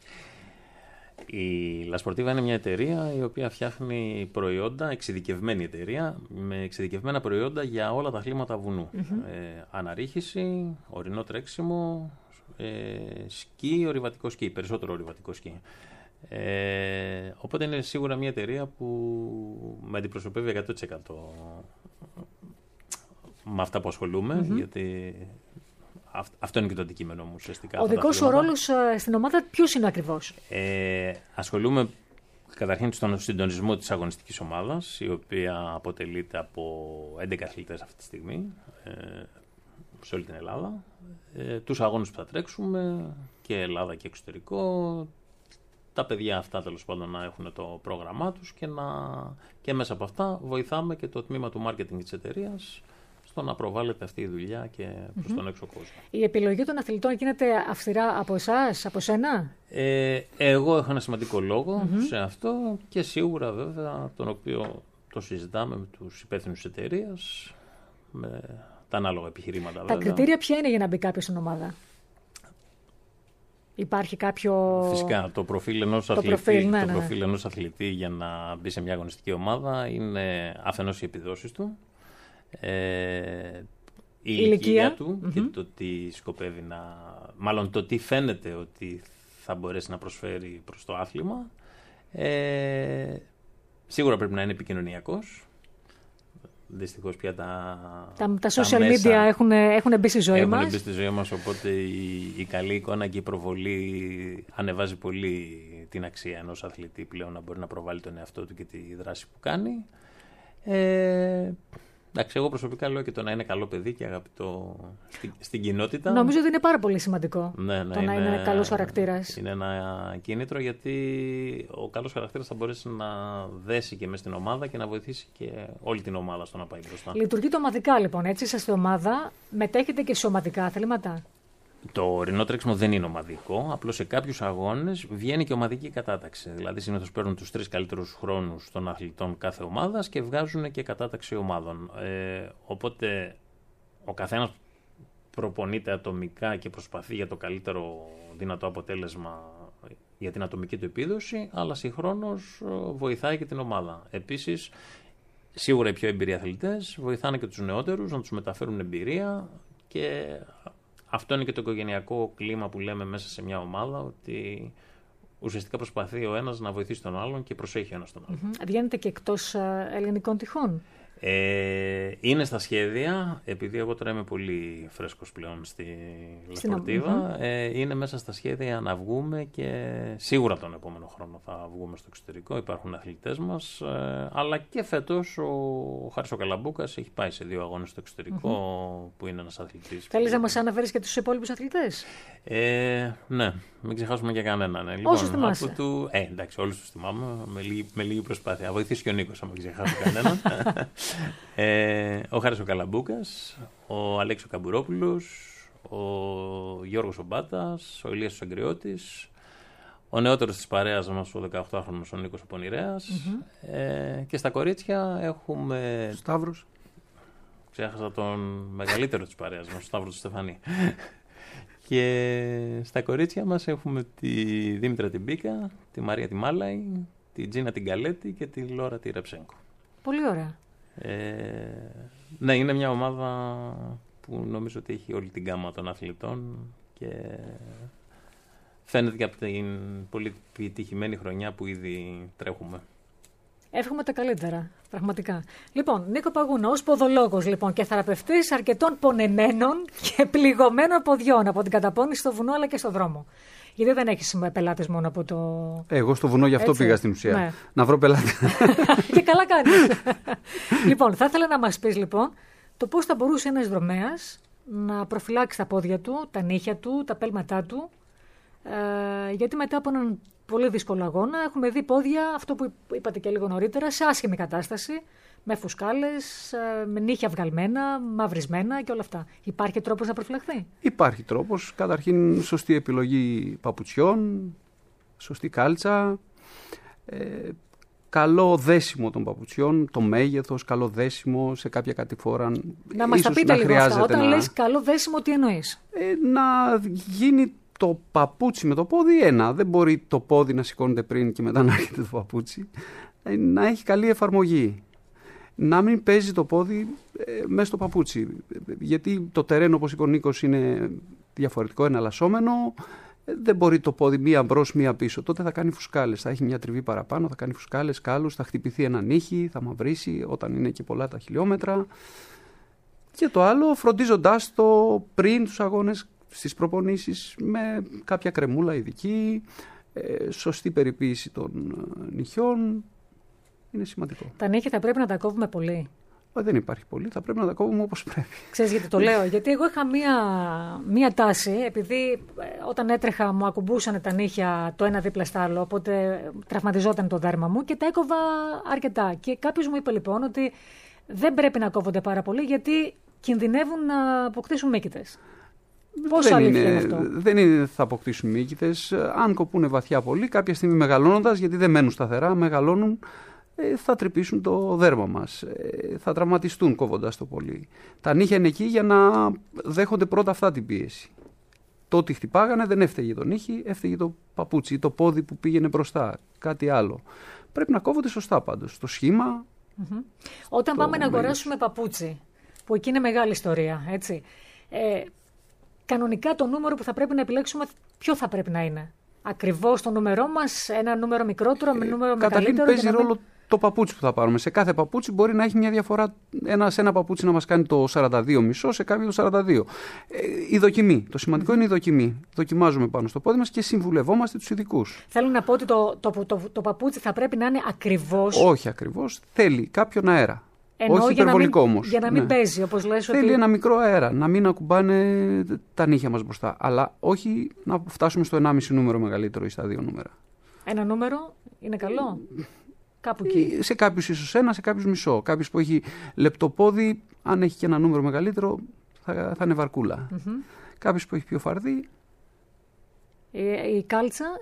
Η La Sportiva είναι μια εταιρεία η οποία φτιάχνει προϊόντα, εξειδικευμένη εταιρεία, με εξειδικευμένα προϊόντα για όλα τα αθλήματα βουνού. Mm-hmm. Ε, αναρρίχηση, ορεινό τρέξιμο, ε, σκι, ορειβατικό σκι, περισσότερο ορειβατικό σκι. Ε, οπότε είναι σίγουρα μια εταιρεία που με αντιπροσωπεύει εκατό τοις εκατό με αυτά που ασχολούμαι, mm-hmm. γιατί αυτό είναι και το αντικείμενο μου ουσιαστικά. Ο δικός σου ρόλος στην ομάδα ποιος είναι ακριβώς? Ε, ασχολούμαι καταρχήν στον συντονισμό της αγωνιστικής ομάδας, η οποία αποτελείται από έντεκα αθλητές αυτή τη στιγμή, ε, σε όλη την Ελλάδα. Ε, τους αγώνες που θα τρέξουμε, και Ελλάδα και εξωτερικό, τα παιδιά αυτά τέλος πάντων να έχουν το πρόγραμμά τους και, να, και μέσα από αυτά βοηθάμε και το τμήμα του marketing της εταιρείας στο να προβάλλεται αυτή η δουλειά και προς mm-hmm. τον έξω κόσμο. Η επιλογή των αθλητών γίνεται αυστηρά από εσάς, από σένα? Ε, εγώ έχω ένα σημαντικό λόγο mm-hmm. σε αυτό και σίγουρα βέβαια τον οποίο το συζητάμε με τους υπεύθυνους της εταιρείας, με τα ανάλογα επιχειρήματα. Τα βέβαια. κριτήρια ποια είναι για να μπει κάποιος στην ομάδα? Υπάρχει κάποιο... Φυσικά, το προφίλ ενός το αθλητή, προφίλ, ναι, το ναι. προφίλ ενός αθλητή για να μπει σε μια αγωνιστική ομάδα είναι αφενός οι επιδόσεις του, Ε, η ηλικία, ηλικία του mm-hmm. και το τι σκοπεύει να... Μάλλον το τι φαίνεται ότι θα μπορέσει να προσφέρει προς το άθλημα. Ε, σίγουρα πρέπει να είναι επικοινωνιακός. Δυστυχώς πια τα... Τα, τα social τα media έχουν, έχουν μπει στη ζωή έχουν μας. Έχουν μπει στη ζωή μας, οπότε η, η καλή εικόνα και η προβολή ανεβάζει πολύ την αξία ενός αθλητή πλέον, να μπορεί να προβάλλει τον εαυτό του και τη δράση που κάνει. Ε, Εντάξει, εγώ προσωπικά λέω και το να είναι καλό παιδί και αγαπητό στην, στην κοινότητα. Νομίζω ότι είναι πάρα πολύ σημαντικό ναι, ναι, το να είναι, είναι καλός χαρακτήρας. Είναι ένα κίνητρο, γιατί ο καλός χαρακτήρας θα μπορέσει να δέσει και μέσα στην ομάδα και να βοηθήσει και όλη την ομάδα στο να πάει μπροστά. Λειτουργείτε ομαδικά λοιπόν, έτσι, είσαστε στην ομάδα, μετέχετε και σε ομαδικά αθλήματα? Το ορεινό τρέξιμο δεν είναι ομαδικό, απλώς σε κάποιους αγώνες βγαίνει και ομαδική κατάταξη. Δηλαδή συνήθως παίρνουν τους τρεις καλύτερους χρόνους των αθλητών κάθε ομάδας και βγάζουν και κατάταξη ομάδων. Ε, οπότε ο καθένας προπονείται ατομικά και προσπαθεί για το καλύτερο δυνατό αποτέλεσμα για την ατομική του επίδοση, αλλά συγχρόνως βοηθάει και την ομάδα. Επίσης, σίγουρα οι πιο εμπειροί αθλητές βοηθάνε και τους νεότερους να τους μεταφέρουν εμπειρία, και αυτό είναι και το οικογενειακό κλίμα που λέμε μέσα σε μια ομάδα, ότι ουσιαστικά προσπαθεί ο ένας να βοηθήσει τον άλλον και προσέχει ο ένας τον άλλον. Mm-hmm. Βγαίνετε και εκτός ελληνικών τυχών? Ε, είναι στα σχέδια, επειδή εγώ τώρα είμαι πολύ φρέσκος πλέον στη Λασπορτίβα, mm-hmm. ε, είναι μέσα στα σχέδια να βγούμε, και σίγουρα τον επόμενο χρόνο θα βγούμε στο εξωτερικό, υπάρχουν αθλητές μας, ε, αλλά και φέτος ο Χάρης ο Καλαμπούκας έχει πάει σε δύο αγώνες στο εξωτερικό, mm-hmm. που είναι ένας αθλητής. Θέλεις να μας αναφέρεις και τους υπόλοιπους αθλητές? Ε, ναι, μην ξεχάσουμε και κανέναν. Ναι. Λοιπόν, όσους θυμάσαι. Από του... Ε, εντάξει, όλους τους θυμάμαι, με λίγη, με λίγη προσπάθεια. Θα βοηθήσει και ο Νίκος, άμα ξεχάσω κανέναν. ε, ο Χάρης ο Καλαμπούκας, ο Αλέξης ο Καμπουρόπουλος, ο Γιώργος ο Μπάτας, ο Ηλίας ο Σαγκριώτης, ο νεότερος της παρέας μας, ο δεκαοκτάχρονος ο Νίκος ο Πονηρέας. Mm-hmm. Ε, και στα κορίτσια έχουμε... Σταύρος. Ξέχασα τον μεγαλύτερο της παρέας μας, ο Σταύρος του Στεφανή. Και στα κορίτσια μας έχουμε τη Δήμητρα την Μπίκα, τη Μαρία τη Μάλαη, τη Τζίνα την Καλέτη και τη Λόρα τη Ρεψέγκο. Πολύ ωραία. Ε, ναι, είναι μια ομάδα που νομίζω ότι έχει όλη την γάμα των αθλητών, και φαίνεται και από την πολύ επιτυχημένη χρονιά που ήδη τρέχουμε. Εύχομαι τα καλύτερα, πραγματικά. Λοιπόν, Νίκο Παγούνα, ως ποδολόγος λοιπόν, και θεραπευτής αρκετών πονεμένων και πληγωμένων ποδιών από την καταπώνηση στο βουνό αλλά και στο δρόμο. Γιατί δεν έχεις πελάτες μόνο από το... Εγώ στο βουνό γι' αυτό έτσι, πήγα στην ουσία. Ναι. Να βρω πελάτες. Και καλά κάνεις. Λοιπόν, θα ήθελα να μας πεις λοιπόν το πώς θα μπορούσε ένας δρομέας να προφυλάξει τα πόδια του, τα νύχια του, τα πέλματά του. Ε, γιατί μετά από έναν πολύ δύσκολο αγώνα έχουμε δει πόδια, αυτό που είπατε και λίγο νωρίτερα, σε άσχημη κατάσταση, με φουσκάλες, με νύχια βγαλμένα, μαυρισμένα και όλα αυτά. Υπάρχει τρόπος να προφυλαχθεί? Υπάρχει τρόπος. Καταρχήν σωστή επιλογή παπουτσιών, σωστή κάλτσα, ε, καλό δέσιμο των παπουτσιών, το μέγεθος, καλό δέσιμο σε κάποια κατηφόρα. Να μας τα πείτε λίγο αυτά. Όταν να... λες καλό δέσιμο, τι εννοείς? Ε, να γίνει το παπούτσι με το πόδι ένα. Δεν μπορεί το πόδι να σηκώνεται πριν και μετά να έρχεται το παπούτσι. Ε, να έχει καλή εφαρμογή. Να μην παίζει το πόδι ε, μέσα στο παπούτσι. Γιατί το τερένο, όπως είπε ο Νίκος, είναι διαφορετικό, εναλλασσόμενο. Ε, δεν μπορεί το πόδι μία μπρος, μία πίσω. Τότε θα κάνει φουσκάλες. Θα έχει μια τριβή παραπάνω, θα κάνει φουσκάλες, κάλους, θα χτυπηθεί ένα νύχι, θα μαυρίσει όταν είναι και πολλά τα χιλιόμετρα. Και το άλλο, φροντίζοντάς το πριν τους αγώνες, στις προπονήσεις, με κάποια κρεμούλα ειδική, ε, σωστή περιποίηση των ε, νυχιών. Είναι σημαντικό. Τα νύχια θα πρέπει να τα κόβουμε πολύ? Ε, δεν υπάρχει πολύ, θα πρέπει να τα κόβουμε όπως πρέπει. Ξέρεις γιατί το λέω? Γιατί εγώ είχα μία, μία τάση, επειδή ε, όταν έτρεχα μου ακουμπούσαν τα νύχια το ένα δίπλα στο άλλο, οπότε τραυματιζόταν το δέρμα μου και τα έκοβα αρκετά. Και κάποιος μου είπε λοιπόν ότι δεν πρέπει να κόβονται πάρα πολύ, γιατί κινδυνεύουν να αποκτήσουν μύκητες. Πόσο αλήθεια είναι αυτό? Δεν είναι θα αποκτήσουν μύκητες. Αν κοπούνε βαθιά πολύ, κάποια στιγμή μεγαλώνοντας, γιατί δεν μένουν σταθερά, μεγαλώνουν, θα τρυπήσουν το δέρμα μας. Θα τραυματιστούν κόβοντας το πολύ. Τα νύχια είναι εκεί για να δέχονται πρώτα αυτά την πίεση. Το ότι χτυπάγανε δεν έφταιγε το νύχι, έφταιγε το παπούτσι ή το πόδι που πήγαινε μπροστά. Κάτι άλλο. Πρέπει να κόβονται σωστά πάντως. Το σχήμα. Mm-hmm. Όταν πάμε να αγοράσουμε παπούτσι, που εκεί είναι μεγάλη ιστορία, έτσι. Ε, Κανονικά το νούμερο που θα πρέπει να επιλέξουμε ποιο θα πρέπει να είναι? Ακριβώς το νούμερό μας, ένα νούμερο μικρότερο, με νούμερο ε, μεγαλύτερο? Καταρχήν παίζει μην... ρόλο το παπούτσι που θα πάρουμε. Σε κάθε παπούτσι μπορεί να έχει μια διαφορά. Ένα, σε ένα παπούτσι να μας κάνει το σαράντα δύο κόμμα πέντε, σε κάποιο το σαράντα δύο. Ε, η δοκιμή. Το σημαντικό mm-hmm. είναι η δοκιμή. Δοκιμάζουμε πάνω στο πόδι μας και συμβουλευόμαστε τους ειδικούς. Θέλω να πω ότι το, το, το, το, το παπούτσι θα πρέπει να είναι ακριβώς. Όχι ακριβώς. Θέλει κάποιον αέρα. Εννοώ όχι υπερβολικό όμως. Για να μην ναι. παίζει, όπως λες. Θέλει ότι... ένα μικρό αέρα, να μην ακουμπάνε τα νύχια μας μπροστά. Αλλά όχι να φτάσουμε στο ενάμιση νούμερο μεγαλύτερο ή στα δύο νούμερα. Ένα νούμερο είναι καλό. Κάπου εκεί. Σε κάποιους ίσως ένα, σε κάποιους μισό. Κάποιος που έχει λεπτό πόδι, αν έχει και ένα νούμερο μεγαλύτερο, θα, θα είναι βαρκούλα. Mm-hmm. Κάποιος που έχει πιο φαρδί. Η, η κάλτσα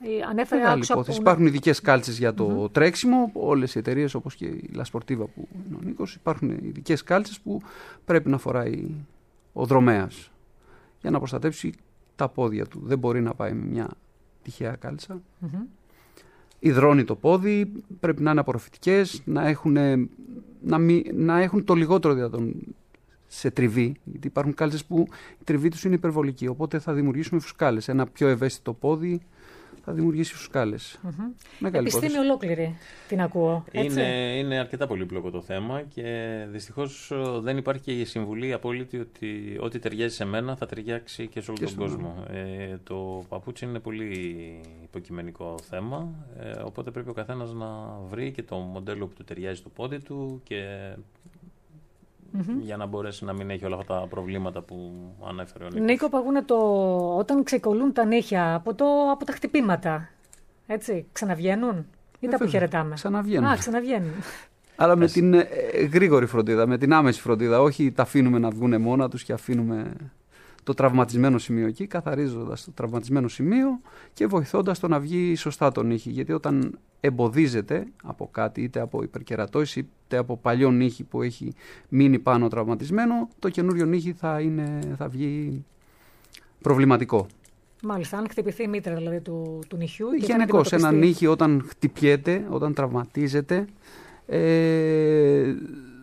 Ανέφερε Μεγάλη άκουσα υπόθεση. που... Υπάρχουν ειδικές κάλτσες για το Mm-hmm. τρέξιμο. Όλες οι εταιρείες, όπως και η La Sportiva που είναι ο Νίκος, υπάρχουν ειδικές κάλτσες που πρέπει να φοράει ο δρομέας για να προστατεύσει τα πόδια του. Δεν μπορεί να πάει με μια τυχαία κάλτσα. Mm-hmm. Υδρώνει το πόδι, πρέπει να είναι απορροφητικές, να έχουν, να, μη, να έχουν το λιγότερο δυνατόν σε τριβή, γιατί υπάρχουν κάλτσες που η τριβή τους είναι υπερβολική, οπότε θα δημιουργήσουμε φουσκάλες. Ένα πιο ευαίσθητο πόδι θα δημιουργήσει φουσκάλες. Mm-hmm. Επιστήμη ολόκληρη την ακούω. Έτσι? Είναι, είναι αρκετά πολύπλοκο το θέμα και δυστυχώς δεν υπάρχει και η συμβουλή απόλυτη ότι ό,τι ταιριάζει σε μένα θα ταιριάξει και σε όλο και τον κόσμο. Ε, το παπούτσι είναι πολύ υποκειμενικό θέμα, ε, οπότε πρέπει ο καθένας να βρει και το μοντέλο που του ταιριάζει στο πόδι του και mm-hmm. για να μπορέσει να μην έχει όλα αυτά τα προβλήματα που ανέφερε ο Νίκος. Νίκο, Παγούνε, το... όταν ξεκολλούν τα νύχια από, το... από τα χτυπήματα, έτσι, ξαναβγαίνουν ή τα αποχαιρετάμε? Ξαναβγαίνουν. Α, ξαναβγαίνουν. Αλλά με την ε, γρήγορη φροντίδα, με την άμεση φροντίδα, όχι τα αφήνουμε να βγουν μόνα τους και αφήνουμε το τραυματισμένο σημείο εκεί, καθαρίζοντας το τραυματισμένο σημείο και βοηθώντας το να βγει σωστά το νύχι. Γιατί όταν εμποδίζεται από κάτι, είτε από υπερκερατώσεις, είτε από παλιό νύχι που έχει μείνει πάνω τραυματισμένο, το καινούριο νύχι θα, είναι, θα βγει προβληματικό. Μάλιστα, αν χτυπηθεί η μήτρα δηλαδή του, του νυχιού. Γενικώς ένα νύχι όταν χτυπιέται, όταν τραυματίζεται, ε,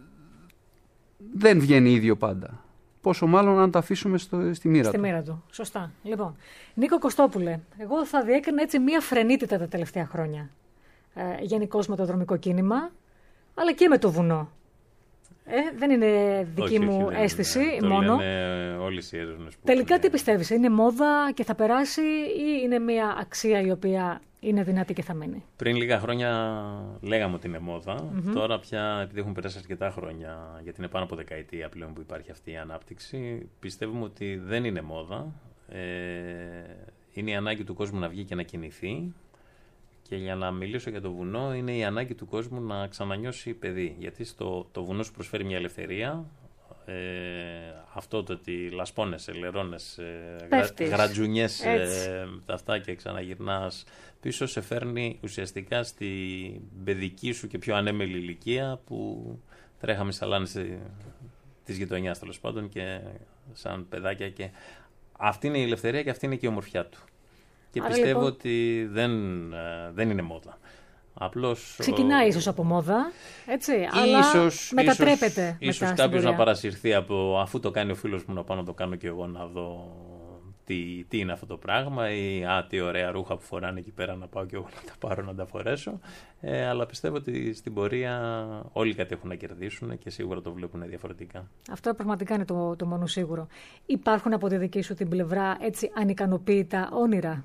δεν βγαίνει ίδιο πάντα. Πόσο μάλλον αν τα αφήσουμε στο, στη μοίρα στη του. Στη μοίρα του. Σωστά. Λοιπόν, Νίκο Κωστόπουλε, εγώ θα διέκρινα έτσι μία φρενίτητα τα τελευταία χρόνια. Ε, γενικώς με το δρομικό κίνημα, αλλά και με το βουνό. Ε, δεν είναι δική όχι, μου όχι, αίσθηση δεν, μόνο. Το λένε όλες οι έρευνες που Τελικά είναι... τι πιστεύεις, είναι μόδα και θα περάσει ή είναι μία αξία η οποία είναι δυνατή και θα μείνει? Πριν λίγα χρόνια λέγαμε ότι είναι μόδα. Mm-hmm. Τώρα πια, επειδή έχουν περάσει αρκετά χρόνια, γιατί είναι πάνω από δεκαετία πλέον που υπάρχει αυτή η ανάπτυξη, πιστεύουμε ότι δεν είναι μόδα. Ε, είναι η ανάγκη του κόσμου να βγει και να κινηθεί. Και για να μιλήσω για το βουνό, είναι η ανάγκη του κόσμου να ξανανιώσει παιδί. Γιατί στο, το βουνό σου προσφέρει μια ελευθερία. Ε, αυτό το ότι λασπώνεσαι, λερώνεσαι, γρα, γρατζουνιέσαι ε, τα αυτά και ξαναγυρνάς πίσω, σε φέρνει ουσιαστικά στην παιδική σου και πιο ανέμελη ηλικία που τρέχαμε σαλάνες της γειτονιάς τέλος πάντων και σαν παιδάκια, και αυτή είναι η ελευθερία και αυτή είναι και η ομορφιά του. Και άρα, πιστεύω λοιπόν, ότι δεν, δεν είναι μόδα. Απλώς, ξεκινάει ο... ίσως από μόδα, έτσι, αλλά ίσως, μετατρέπεται ίσως, μετά ίσως κάποιος πορεία. να παρασυρθεί από αφού το κάνει ο φίλος μου να πάω να το κάνω και εγώ, να δω τι, τι είναι αυτό το πράγμα, ή α, τι ωραία ρούχα που φοράνε εκεί πέρα, να πάω και εγώ να τα πάρω να τα φορέσω. Ε, αλλά πιστεύω ότι στην πορεία όλοι κάτι έχουν να κερδίσουν και σίγουρα το βλέπουν διαφορετικά. Αυτό πραγματικά είναι το, το μόνο σίγουρο. Υπάρχουν από τη δική σου την πλευρά έτσι ανικανοποίητα όνειρα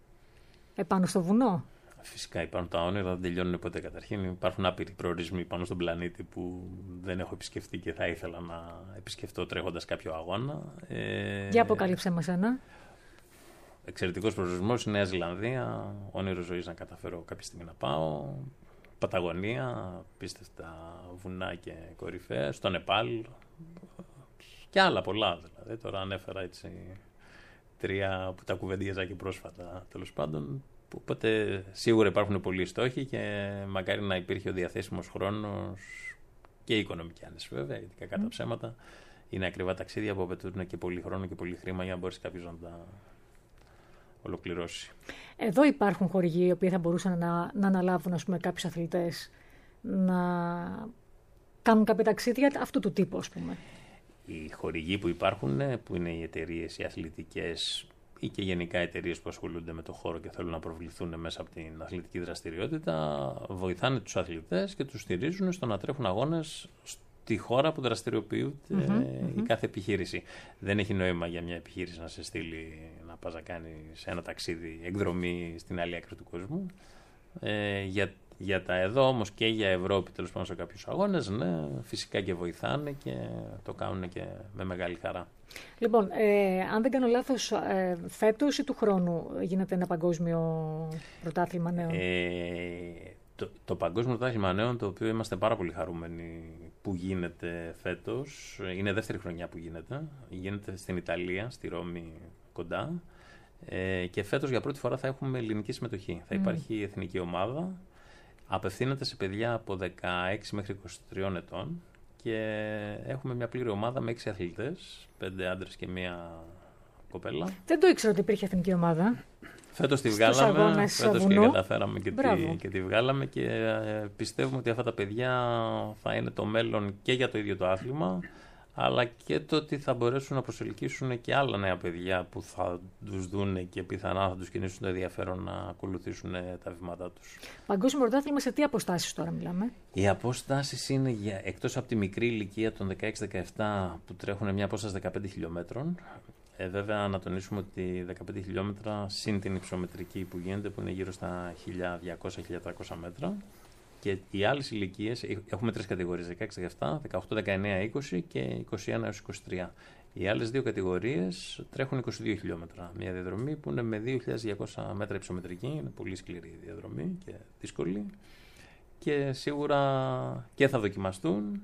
επάνω στο βουνό? Φυσικά υπάρχουν τα όνειρα, δεν τελειώνουν ποτέ καταρχήν. Υπάρχουν άπειροι προορισμοί πάνω στον πλανήτη που δεν έχω επισκεφτεί και θα ήθελα να επισκεφτώ τρέχοντας κάποιο αγώνα. Ε, Για αποκαλύψε μας ένα. Εξαιρετικός προορισμός, η Νέα Ζηλανδία, όνειρο ζωής να καταφέρω κάποια στιγμή να πάω. Παταγωνία, πίστευτα βουνά και κορυφές, στο Νεπάλ και άλλα πολλά δηλαδή. Τώρα ανέφερα έτσι τρία που τα κουβεντίαζα και πρόσφατα τέλος πάντων. Οπότε σίγουρα υπάρχουν πολλοί στόχοι και μακάρι να υπήρχε ο διαθέσιμος χρόνος και η οικονομική άνεση βέβαια, γιατί κακά τα ψέματα είναι ακριβά ταξίδια που απαιτούν και πολύ χρόνο και πολύ χρήμα για να μπορέσει κάποιος να τα ολοκληρώσει. Εδώ υπάρχουν χορηγοί οι οποίοι θα μπορούσαν να, να αναλάβουν, ας πούμε, κάποιους αθλητές να κάνουν κάποια ταξίδια αυτού του τύπου, ας πούμε. Οι χορηγοί που υπάρχουν, που είναι οι εταιρείες, οι αθλητικές ή και γενικά εταιρείες που ασχολούνται με το χώρο και θέλουν να προβληθούν μέσα από την αθλητική δραστηριότητα, βοηθάνε τους αθλητές και τους στηρίζουν στο να τρέχουν αγώνες στη χώρα που δραστηριοποιείται mm-hmm, η mm-hmm. κάθε επιχείρηση. Δεν έχει νόημα για μια επιχείρηση να σε στείλει να πας να κάνεις ένα ταξίδι, εκδρομή στην άλλη άκρη του κόσμου. Ε, για, για τα εδώ όμως και για Ευρώπη, τέλος πάντων σε κάποιους αγώνες, ναι, φυσικά και βοηθάνε και το κάνουν και με μεγάλη χαρά. Λοιπόν, ε, αν δεν κάνω λάθος, ε, φέτος ή του χρόνου γίνεται ένα παγκόσμιο πρωτάθλημα νέων? Ε, το, το παγκόσμιο πρωτάθλημα νέων, το οποίο είμαστε πάρα πολύ χαρούμενοι που γίνεται φέτος, είναι δεύτερη χρονιά που γίνεται, γίνεται στην Ιταλία, στη Ρώμη κοντά. Ε, και φέτος για πρώτη φορά θα έχουμε ελληνική συμμετοχή. Mm. Θα υπάρχει η εθνική ομάδα. Απευθύνεται σε παιδιά από δεκαέξι μέχρι είκοσι τρία ετών και έχουμε μια πλήρη ομάδα με έξι αθλητές, πέντε άντρες και μία κοπέλα. Δεν το ήξερα ότι υπήρχε εθνική ομάδα. Φέτος τη βγάλαμε, φέτος και καταφέραμε και τη, και τη βγάλαμε και ε, πιστεύουμε ότι αυτά τα παιδιά θα είναι το μέλλον και για το ίδιο το άθλημα, αλλά και το ότι θα μπορέσουν να προσελκύσουν και άλλα νέα παιδιά που θα τους δουν και πιθανά θα τους κινήσουν το ενδιαφέρον να ακολουθήσουν τα βήματά τους. Παγκόσμιο πρωτάθλημα σε τι αποστάσεις τώρα μιλάμε? Οι αποστάσεις είναι για, εκτός από τη μικρή ηλικία των δεκαέξι δεκαεπτά που τρέχουν μια απόσταση δεκαπέντε χιλιόμετρων. Ε, βέβαια να τονίσουμε ότι δεκαπέντε χιλιόμετρα συν την υψομετρική που γίνεται που είναι γύρω στα χίλια διακόσια με χίλια τριακόσια μέτρα. Και οι άλλες ηλικίες, έχουμε τρεις κατηγορίες, δεκαέξι δεκαεπτά, δεκαοκτώ δεκαεννέα είκοσι και είκοσι ένα έως είκοσι τρία. Οι άλλες δύο κατηγορίες τρέχουν είκοσι δύο χιλιόμετρα. Μια διαδρομή που είναι με δύο χιλιάδες διακόσια μέτρα υψομετρική, είναι πολύ σκληρή η διαδρομή και δύσκολη. Και σίγουρα και θα δοκιμαστούν,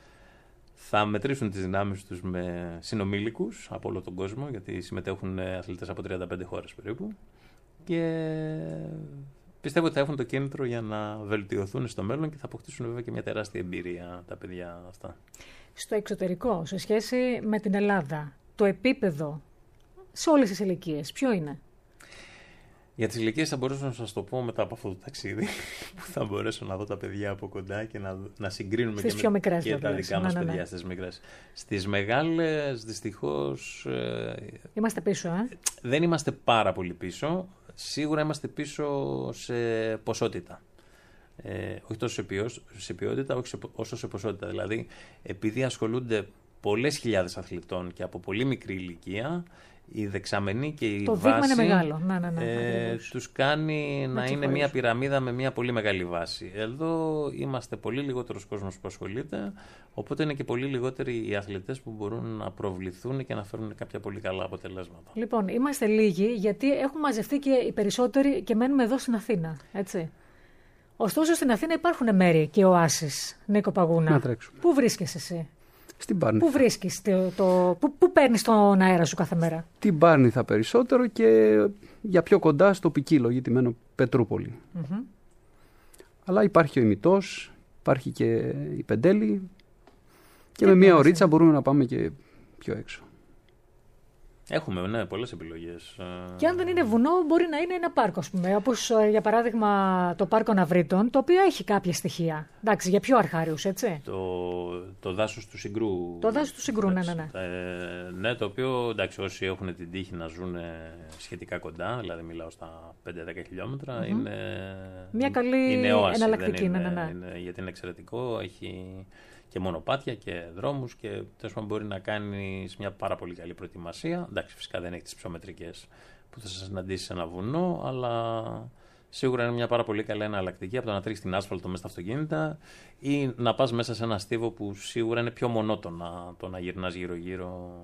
θα μετρήσουν τις δυνάμεις τους με συνομήλικους από όλο τον κόσμο, γιατί συμμετέχουν αθλητές από τριάντα πέντε χώρες περίπου. Και πιστεύω ότι θα έχουν το κίνητρο για να βελτιωθούν στο μέλλον και θα αποκτήσουν βέβαια και μια τεράστια εμπειρία τα παιδιά αυτά. Στο εξωτερικό, σε σχέση με την Ελλάδα, το επίπεδο σε όλες τις ηλικίες, ποιο είναι? Για τις ηλικίες θα μπορέσω να σας το πω μετά από αυτό το ταξίδι, που θα μπορέσω να δω τα παιδιά από κοντά και να, να συγκρίνουμε στις και, πιο με, μικρές, και τα δικά μας ναι, παιδιά ναι, ναι. στις μικρές. Στις μεγάλες, δυστυχώς... Είμαστε πίσω, ε? Δεν είμαστε πάρα πολύ πίσω. Σίγουρα είμαστε πίσω σε ποσότητα. Ε, όχι τόσο σε, ποιός, σε ποιότητα, όχι σε, όσο σε ποσότητα. Δηλαδή, επειδή ασχολούνται πολλές χιλιάδες αθλητών και από πολύ μικρή ηλικία, η δεξαμενή και η το βάση είναι μεγάλο. Να, να, να, ε, τους κάνει να, να είναι μια πυραμίδα με μια πολύ μεγάλη βάση. Εδώ είμαστε πολύ λιγότερος κόσμος που ασχολείται, οπότε είναι και πολύ λιγότεροι οι αθλητές που μπορούν να προβληθούν και να φέρουν κάποια πολύ καλά αποτελέσματα. Λοιπόν, είμαστε λίγοι γιατί έχουμε μαζευτεί και οι περισσότεροι και μένουμε εδώ στην Αθήνα, έτσι. Ωστόσο στην Αθήνα υπάρχουν μέρη και οάσεις, Νίκο Παγούνα. Πού βρίσκεσαι εσύ? Στην Πάρνηθα. Πού βρίσκεις, το, το, πού, πού παίρνεις τον αέρα σου κάθε μέρα? Την Πάρνηθα περισσότερο και για πιο κοντά στο Πικίλο, γιατί μένω Πετρούπολη. Mm-hmm. Αλλά υπάρχει ο Ημιτός, υπάρχει και η Πεντέλη και, και με μία ωρίτσα μπορούμε να πάμε και πιο έξω. Έχουμε, ναι, πολλές επιλογές. Και αν δεν είναι βουνό, μπορεί να είναι ένα πάρκο, ας πούμε. Όπως για παράδειγμα το πάρκο Ναυρίτων, το οποίο έχει κάποια στοιχεία. Εντάξει, για πιο αρχάριους, έτσι. Το, το δάσος του Συγκρού. Το δάσος του Συγκρού, ναι, ναι. Ναι. Ε, ναι, το οποίο, εντάξει, όσοι έχουν την τύχη να ζουν σχετικά κοντά, δηλαδή μιλάω στα πέντε με δέκα χιλιόμετρα, mm-hmm. είναι. Μια καλή είναι όαση, εναλλακτική, είναι, ναι, ναι. Είναι, γιατί είναι εξαιρετικό, έχει και μονοπάτια και δρόμους και τέλος πάντων μπορεί να κάνεις μια πάρα πολύ καλή προετοιμασία. Εντάξει, φυσικά δεν έχει τις ψωμετρικές που θα σας συναντήσεις σε ένα βουνό, αλλά σίγουρα είναι μια πάρα πολύ καλή εναλλακτική από το να τρέχεις στην άσφαλτο μέσα στα αυτοκίνητα ή να πας μέσα σε ένα στίβο που σίγουρα είναι πιο μονότονα το να γυρνάς γύρω-γύρω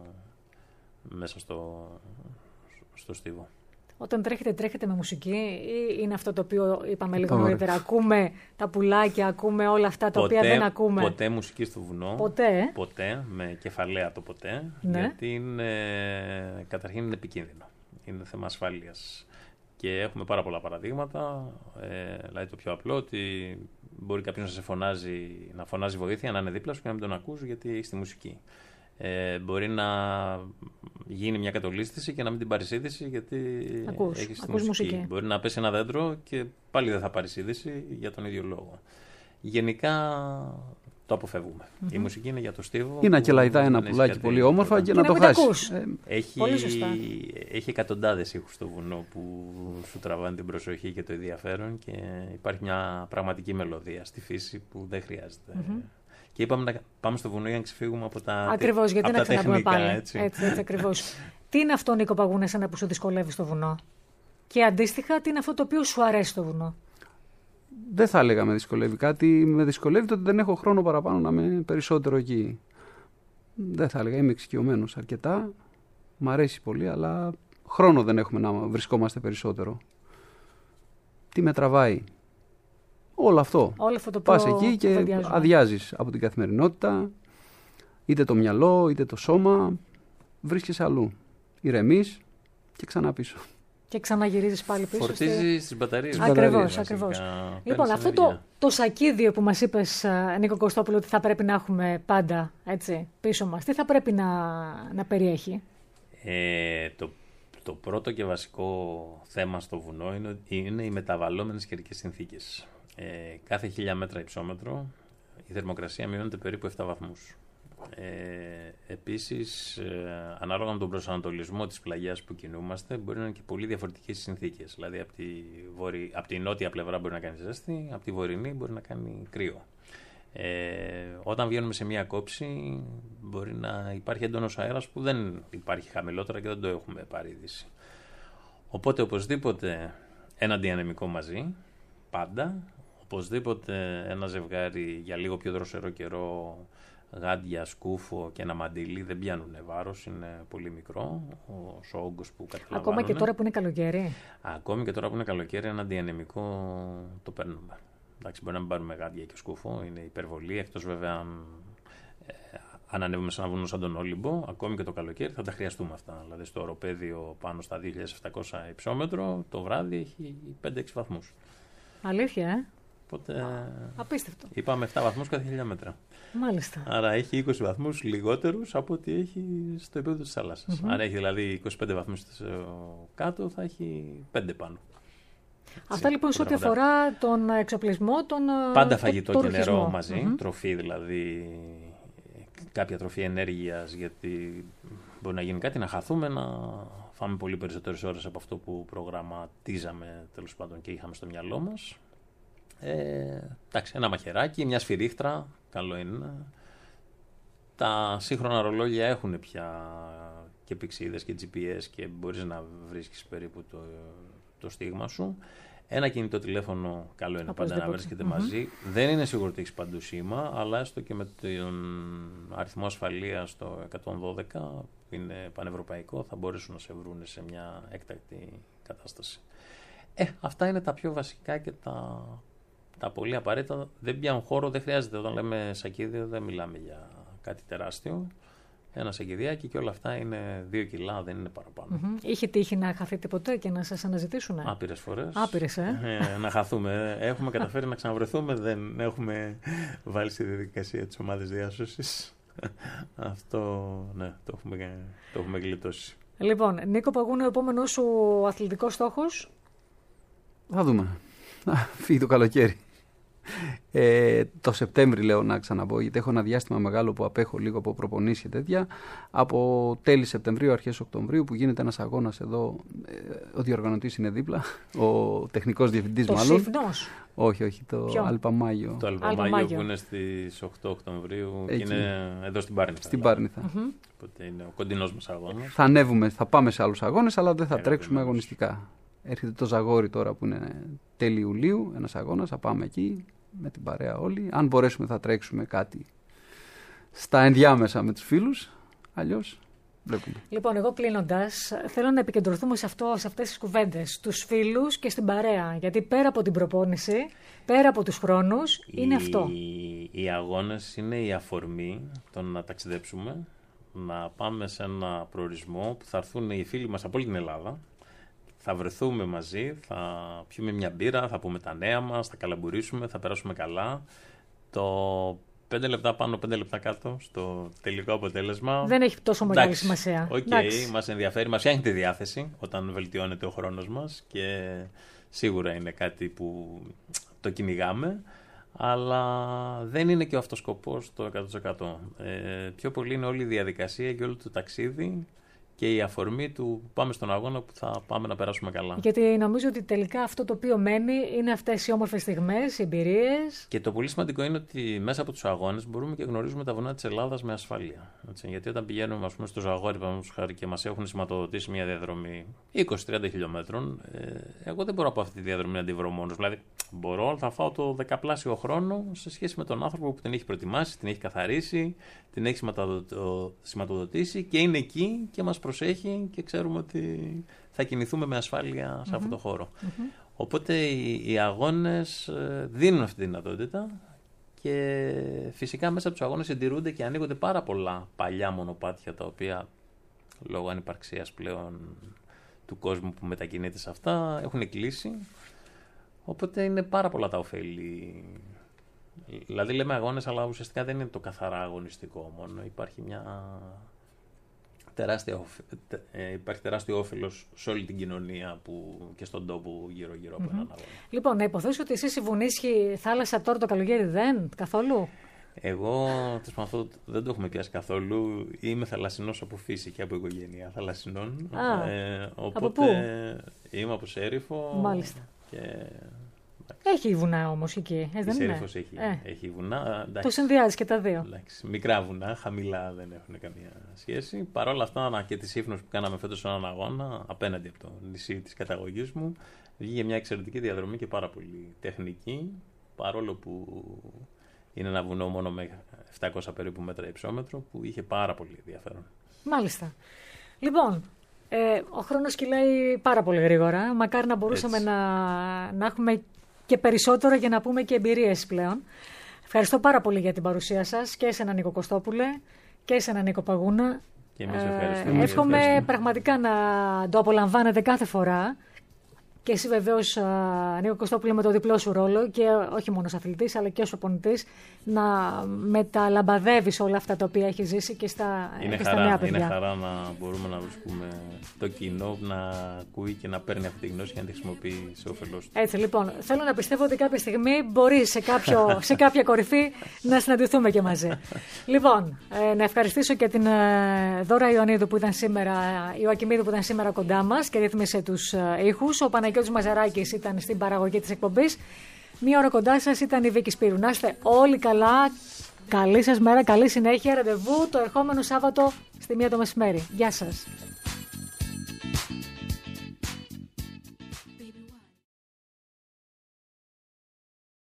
μέσα στο, στο στίβο. Όταν τρέχετε, τρέχετε με μουσική ή είναι αυτό το οποίο είπαμε λίγο νωρίτερα? Ακούμε τα πουλάκια, ακούμε όλα αυτά τα ποτέ, οποία δεν ακούμε. Ποτέ μουσική στο βουνό. Ποτέ. Ποτέ, με κεφαλαία το ποτέ. Ναι. Γιατί είναι, καταρχήν είναι επικίνδυνο. Είναι θέμα ασφάλειας. Και έχουμε πάρα πολλά παραδείγματα. Ε, δηλαδή το πιο απλό ότι μπορεί κάποιος να σε φωνάζει, να φωνάζει βοήθεια, να είναι δίπλα σου και να μην τον ακούς γιατί έχει τη μουσική. Ε, μπορεί να γίνει μια κατολίσθηση και να μην την πάρεις είδηση γιατί ακούς, έχεις τη μουσική. μουσική. Μπορεί να πέσει ένα δέντρο και πάλι δεν θα πάρεις είδηση για τον ίδιο λόγο. Γενικά το αποφεύγουμε. Mm-hmm. Η μουσική είναι για το στίβο. Ή να κελαϊδά ένα πουλάκι πολύ όμορφα και, και να, να το χάσει. Ε, έχει, πολύ σωστά. Έχει εκατοντάδες ήχους στο βουνό που σου τραβάνε την προσοχή και το ενδιαφέρον και υπάρχει μια πραγματική μελωδία στη φύση που δεν χρειάζεται. Mm-hmm. Και είπαμε να πάμε στο βουνό για να ξεφύγουμε από τα, ακριβώς, γιατί από να τα τεχνικά. Πάλι. Έτσι, έτσι, έτσι ακριβώς. Τι είναι αυτό, Νίκο Παγούνα, εσένα που σου δυσκολεύει στο βουνό? Και αντίστοιχα, τι είναι αυτό το οποίο σου αρέσει στο βουνό? Δεν θα έλεγα με δυσκολεύει κάτι. Με δυσκολεύει το ότι δεν έχω χρόνο παραπάνω να είμαι περισσότερο εκεί. Δεν θα έλεγα. Είμαι εξοικειωμένος αρκετά. Μ' αρέσει πολύ, αλλά χρόνο δεν έχουμε να βρισκόμαστε περισσότερο. Τι με τραβάει? Όλο αυτό. Όλο αυτό το πας εκεί και αδειάζεις από την καθημερινότητα, είτε το μυαλό, είτε το σώμα, βρίσκεσαι αλλού. Ηρεμείς και ξανά πίσω. Και ξαναγυρίζεις πάλι πίσω. Φορτίζει στις μπαταρίες. Ακριβώς, ακριβώς. Λοιπόν, αυτό το, το σακίδιο που μας είπες, Νίκο Κωστόπουλο, ότι θα πρέπει να έχουμε πάντα έτσι, πίσω μας, τι θα πρέπει να, να περιέχει? Ε, το, το πρώτο και βασικό θέμα στο βουνό είναι, είναι οι μεταβαλλόμενες καιρικές συνθήκες. Ε, κάθε χίλια μέτρα υψόμετρο η θερμοκρασία μειώνεται περίπου επτά βαθμούς. Ε, επίσης, ε, ανάλογα με τον προσανατολισμό της πλαγιάς που κινούμαστε, μπορεί να είναι και πολύ διαφορετικές συνθήκες. Δηλαδή, από τη, βορει... από τη νότια πλευρά μπορεί να κάνει ζέστη, από τη βορεινή μπορεί να κάνει κρύο. Ε, όταν βγαίνουμε σε μία κόψη, μπορεί να υπάρχει έντονος αέρας που δεν υπάρχει χαμηλότερα και δεν το έχουμε πάρει είδηση. Οπότε, οπωσδήποτε, ένα διανεμικό μαζί, πάντα. Οπωσδήποτε, ένα ζευγάρι για λίγο πιο δροσερό καιρό, γάντια, σκούφο και ένα μαντίλι, δεν πιάνουν βάρος, είναι πολύ μικρό ο όγκος που καταλαμβάνουν. Ακόμα και τώρα που είναι καλοκαίρι. Ακόμη και τώρα που είναι καλοκαίρι, ένα διανεμικό το παίρνουμε. Εντάξει, μπορεί να μην πάρουμε γάντια και σκούφο, είναι υπερβολή, εκτός βέβαια αν, ε, αν ανέβουμε σε ένα βουνό σαν τον Όλυμπο, ακόμη και το καλοκαίρι θα τα χρειαστούμε αυτά. Δηλαδή στο οροπέδιο πάνω στα δύο χιλιάδες επτακόσια υψόμετρο, το βράδυ έχει πέντε έξι βαθμούς. Αλήθεια, ε? Οπότε, απίστευτο. Είπαμε επτά βαθμούς κάθε χίλια μέτρα. Μάλιστα. Άρα έχει είκοσι βαθμούς λιγότερους από ό,τι έχει στο επίπεδο της θάλασσας. Mm-hmm. Αν έχει δηλαδή είκοσι πέντε βαθμούς κάτω, θα έχει πέντε πάνω. Αυτά λοιπόν σε ό,τι αφορά τον εξοπλισμό, τον πάντα φαγητό το, και το νερό μαζί, mm-hmm. τροφή δηλαδή, κάποια τροφή ενέργειας, γιατί μπορεί να γίνει κάτι, να χαθούμε, να φάμε πολύ περισσότερες ώρες από αυτό που προγραμματίζαμε τέλος πάντων και είχαμε στο μυαλό μας. Ε, εντάξει, ένα μαχαιράκι, μια σφυρίχτρα, καλό είναι. Τα σύγχρονα ρολόγια έχουν πια και πηξίδες και τζι πι ες και μπορείς να βρίσκεις περίπου το, το στίγμα σου. Ένα κινητό τηλέφωνο, καλό είναι πάντα να βρίσκεται mm-hmm. μαζί. Δεν είναι σίγουρο ότι έχεις παντού σήμα, αλλά έστω και με τον αριθμό ασφαλείας το εκατόν δώδεκα, που είναι πανευρωπαϊκό, θα μπορέσουν να σε βρουν σε μια έκτακτη κατάσταση. Ε, αυτά είναι τα πιο βασικά και τα... Τα πολύ απαραίτητα, δεν πιάνουν χώρο, δεν χρειάζεται. Όταν λέμε σακίδιο, δεν μιλάμε για κάτι τεράστιο. Ένα σακιδιάκι και όλα αυτά είναι δύο κιλά, δεν είναι παραπάνω. Mm-hmm. Είχε τύχει να χαθείτε ποτέ και να σας αναζητήσουν? Άπειρες φορές. Άπειρες, ε? ε να χαθούμε. Έχουμε καταφέρει να ξαναβρεθούμε, δεν έχουμε βάλει στη διαδικασία της ομάδας διάσωσης. Αυτό, ναι, το έχουμε, το έχουμε γλιτώσει. Λοιπόν, Νίκο Παγούνη, ο επόμενος σου αθλητικός στόχος? Θα δούμε. Φύγει το καλοκαίρι. Ε, το Σεπτέμβρη λέω να ξαναμπω, γιατί έχω ένα διάστημα μεγάλο που απέχω λίγο από προπονήσεις και τέτοια. Από τέλη Σεπτεμβρίου, αρχές Οκτωβρίου, που γίνεται ένας αγώνας εδώ. Ε, ο διοργανωτής είναι δίπλα, ο τεχνικός διευθυντής το μάλλον. Σύφνος. Όχι, όχι, το Αλπαμάγιο. Το Αλπαμάγιο που είναι στις οκτώ Οκτωβρίου και είναι εδώ στην Πάρνηθα. Στην Πάρνηθα. Mm-hmm. Οπότε είναι ο κοντινός μας αγώνας. Θα ανέβουμε, θα πάμε σε άλλους αγώνες, αλλά δεν θα Έχει τρέξουμε αγωνιστικά. Έρχεται το Ζαγόρι τώρα που είναι τέλη Ιουλίου, ένας αγώνας, θα πάμε εκεί με την παρέα όλοι. Αν μπορέσουμε θα τρέξουμε κάτι στα ενδιάμεσα με τους φίλους, αλλιώς βλέπουμε. Λοιπόν, εγώ κλείνοντας, θέλω να επικεντρωθούμε σε, αυτό, σε αυτές τις κουβέντες, στους φίλους και στην παρέα. Γιατί πέρα από την προπόνηση, πέρα από τους χρόνους, είναι οι, αυτό. Οι αγώνες είναι η αφορμή το να ταξιδέψουμε, να πάμε σε ένα προορισμό που θα έρθουν οι φίλοι μας από όλη την Ελλάδα. Θα βρεθούμε μαζί, θα πιούμε μια μπύρα, θα πούμε τα νέα μας, θα καλαμπουρίσουμε, θα περάσουμε καλά. Το πέντε λεπτά πάνω, πέντε λεπτά κάτω στο τελικό αποτέλεσμα. Δεν έχει τόσο μεγάλη σημασία. Οκ, okay, μας ενδιαφέρει, μας φτιάχνει τη διάθεση όταν βελτιώνεται ο χρόνος μας και σίγουρα είναι κάτι που το κυνηγάμε. Αλλά δεν είναι και ο αυτοσκοπός το εκατό τοις εκατό. Ε, πιο πολύ είναι όλη η διαδικασία και όλο το ταξίδι και η αφορμή του πάμε στον αγώνα που θα πάμε να περάσουμε καλά. Γιατί νομίζω ότι τελικά αυτό το οποίο μένει είναι αυτές οι όμορφες στιγμές, οι εμπειρίες. Και το πολύ σημαντικό είναι ότι μέσα από τους αγώνες μπορούμε και γνωρίζουμε τα βουνά της Ελλάδας με ασφάλεια. Έτσι, γιατί όταν πηγαίνουμε ας πούμε, στο Ζαγόρι και μας έχουν σηματοδοτήσει μια διαδρομή είκοσι με τριάντα χιλιόμετρων, ε, εγώ δεν μπορώ από αυτή τη διαδρομή να τη βρω μόνος. Δηλαδή, μπορώ, θα φάω το δεκαπλάσιο χρόνο σε σχέση με τον άνθρωπο που την έχει προετοιμάσει, την έχει καθαρίσει, την έχει σηματοδοτήσει και είναι εκεί και μας προσέχει και ξέρουμε ότι θα κινηθούμε με ασφάλεια σε mm-hmm. αυτό το χώρο. Mm-hmm. Οπότε οι, οι αγώνες δίνουν αυτή τη δυνατότητα και φυσικά μέσα από τους αγώνες συντηρούνται και ανοίγονται πάρα πολλά παλιά μονοπάτια τα οποία λόγω ανυπαρξίας πλέον του κόσμου που μετακινείται σε αυτά έχουν κλείσει. Οπότε είναι πάρα πολλά τα ωφέλη. Δηλαδή λέμε αγώνες, αλλά ουσιαστικά δεν είναι το καθαρά αγωνιστικό μόνο. Υπάρχει μια τεράστια, υπάρχει τεράστιο όφελος σε όλη την κοινωνία που, και στον τόπο γύρω-γύρω από mm-hmm. έναν αγώνα. Λοιπόν, να υποθέσω ότι εσείς η Βουνίσχυ θάλασσα τώρα το καλοκαίρι δεν καθόλου. Εγώ αυτό δεν το έχουμε πιάσει καθόλου. Είμαι θαλασσινός από φύση και από οικογένεια θαλασσινών. Α, ε, οπότε από πού? Είμαι από Σέριφο. Μάλιστα. Και... Έχει βουνά όμως εκεί, ε, δεν είναι. Σέριφος έχει, ε. έχει βουνά. Εντάξει, το συνδυάζει και τα δύο. Εντάξει, μικρά βουνά, χαμηλά δεν έχουν καμία σχέση. Παρ' όλα αυτά και τη ύφνος που κάναμε φέτος σε έναν αγώνα απέναντι από το νησί της καταγωγής μου, βγήκε μια εξαιρετική διαδρομή και πάρα πολύ τεχνική, παρόλο που είναι ένα βουνό μόνο με επτακόσια περίπου μέτρα υψόμετρο, που είχε πάρα πολύ ενδιαφέρον. Μάλιστα. Λοιπόν, ε, ο χρόνος κυλάει πάρα πολύ γρήγορα. Μακάρι να μπορούσαμε να, να έχουμε και περισσότερο για να πούμε και εμπειρίες πλέον. Ευχαριστώ πάρα πολύ για την παρουσία σας και εσένα Νίκο Κωστόπουλε και εσένα Νίκο Παγούνα. Και εμείς ευχαριστούμε. Ε, εύχομαι ευχαριστούμε. πραγματικά να το απολαμβάνετε κάθε φορά. Και εσύ βεβαίως, Νίκο Κωστόπουλε, με το διπλό σου ρόλο και όχι μόνο ως αθλητής αλλά και ως προπονητής, να μεταλαμπαδεύεις όλα αυτά τα οποία έχει ζήσει και στα, είναι και χαρά, στα νέα παιδιά. Είναι χαρά να μπορούμε να βρίσκουμε το κοινό να ακούει και να παίρνει αυτή τη γνώση και να τη χρησιμοποιεί σε όφελός του. Έτσι λοιπόν, θέλω να πιστεύω ότι κάποια στιγμή μπορεί σε, κάποιο, σε κάποια κορυφή να συναντηθούμε και μαζί. Λοιπόν, ε, να ευχαριστήσω και την ε, Δώρα Ιωαννίδου που ήταν σήμερα, Ιωακιμίδου που ήταν σήμερα κοντά μας και ρύθμισε τους ε, ήχους. Ο Παναγιώτης Μαζαράκης ήταν στην παραγωγή της εκπομπής. Μία ώρα κοντά σας ήταν η Βίκη Σπύρου. Να είστε όλοι καλά. Καλή σας μέρα, καλή συνέχεια. Ραντεβού το ερχόμενο Σάββατο στη μία το μεσημέρι. Γεια σας.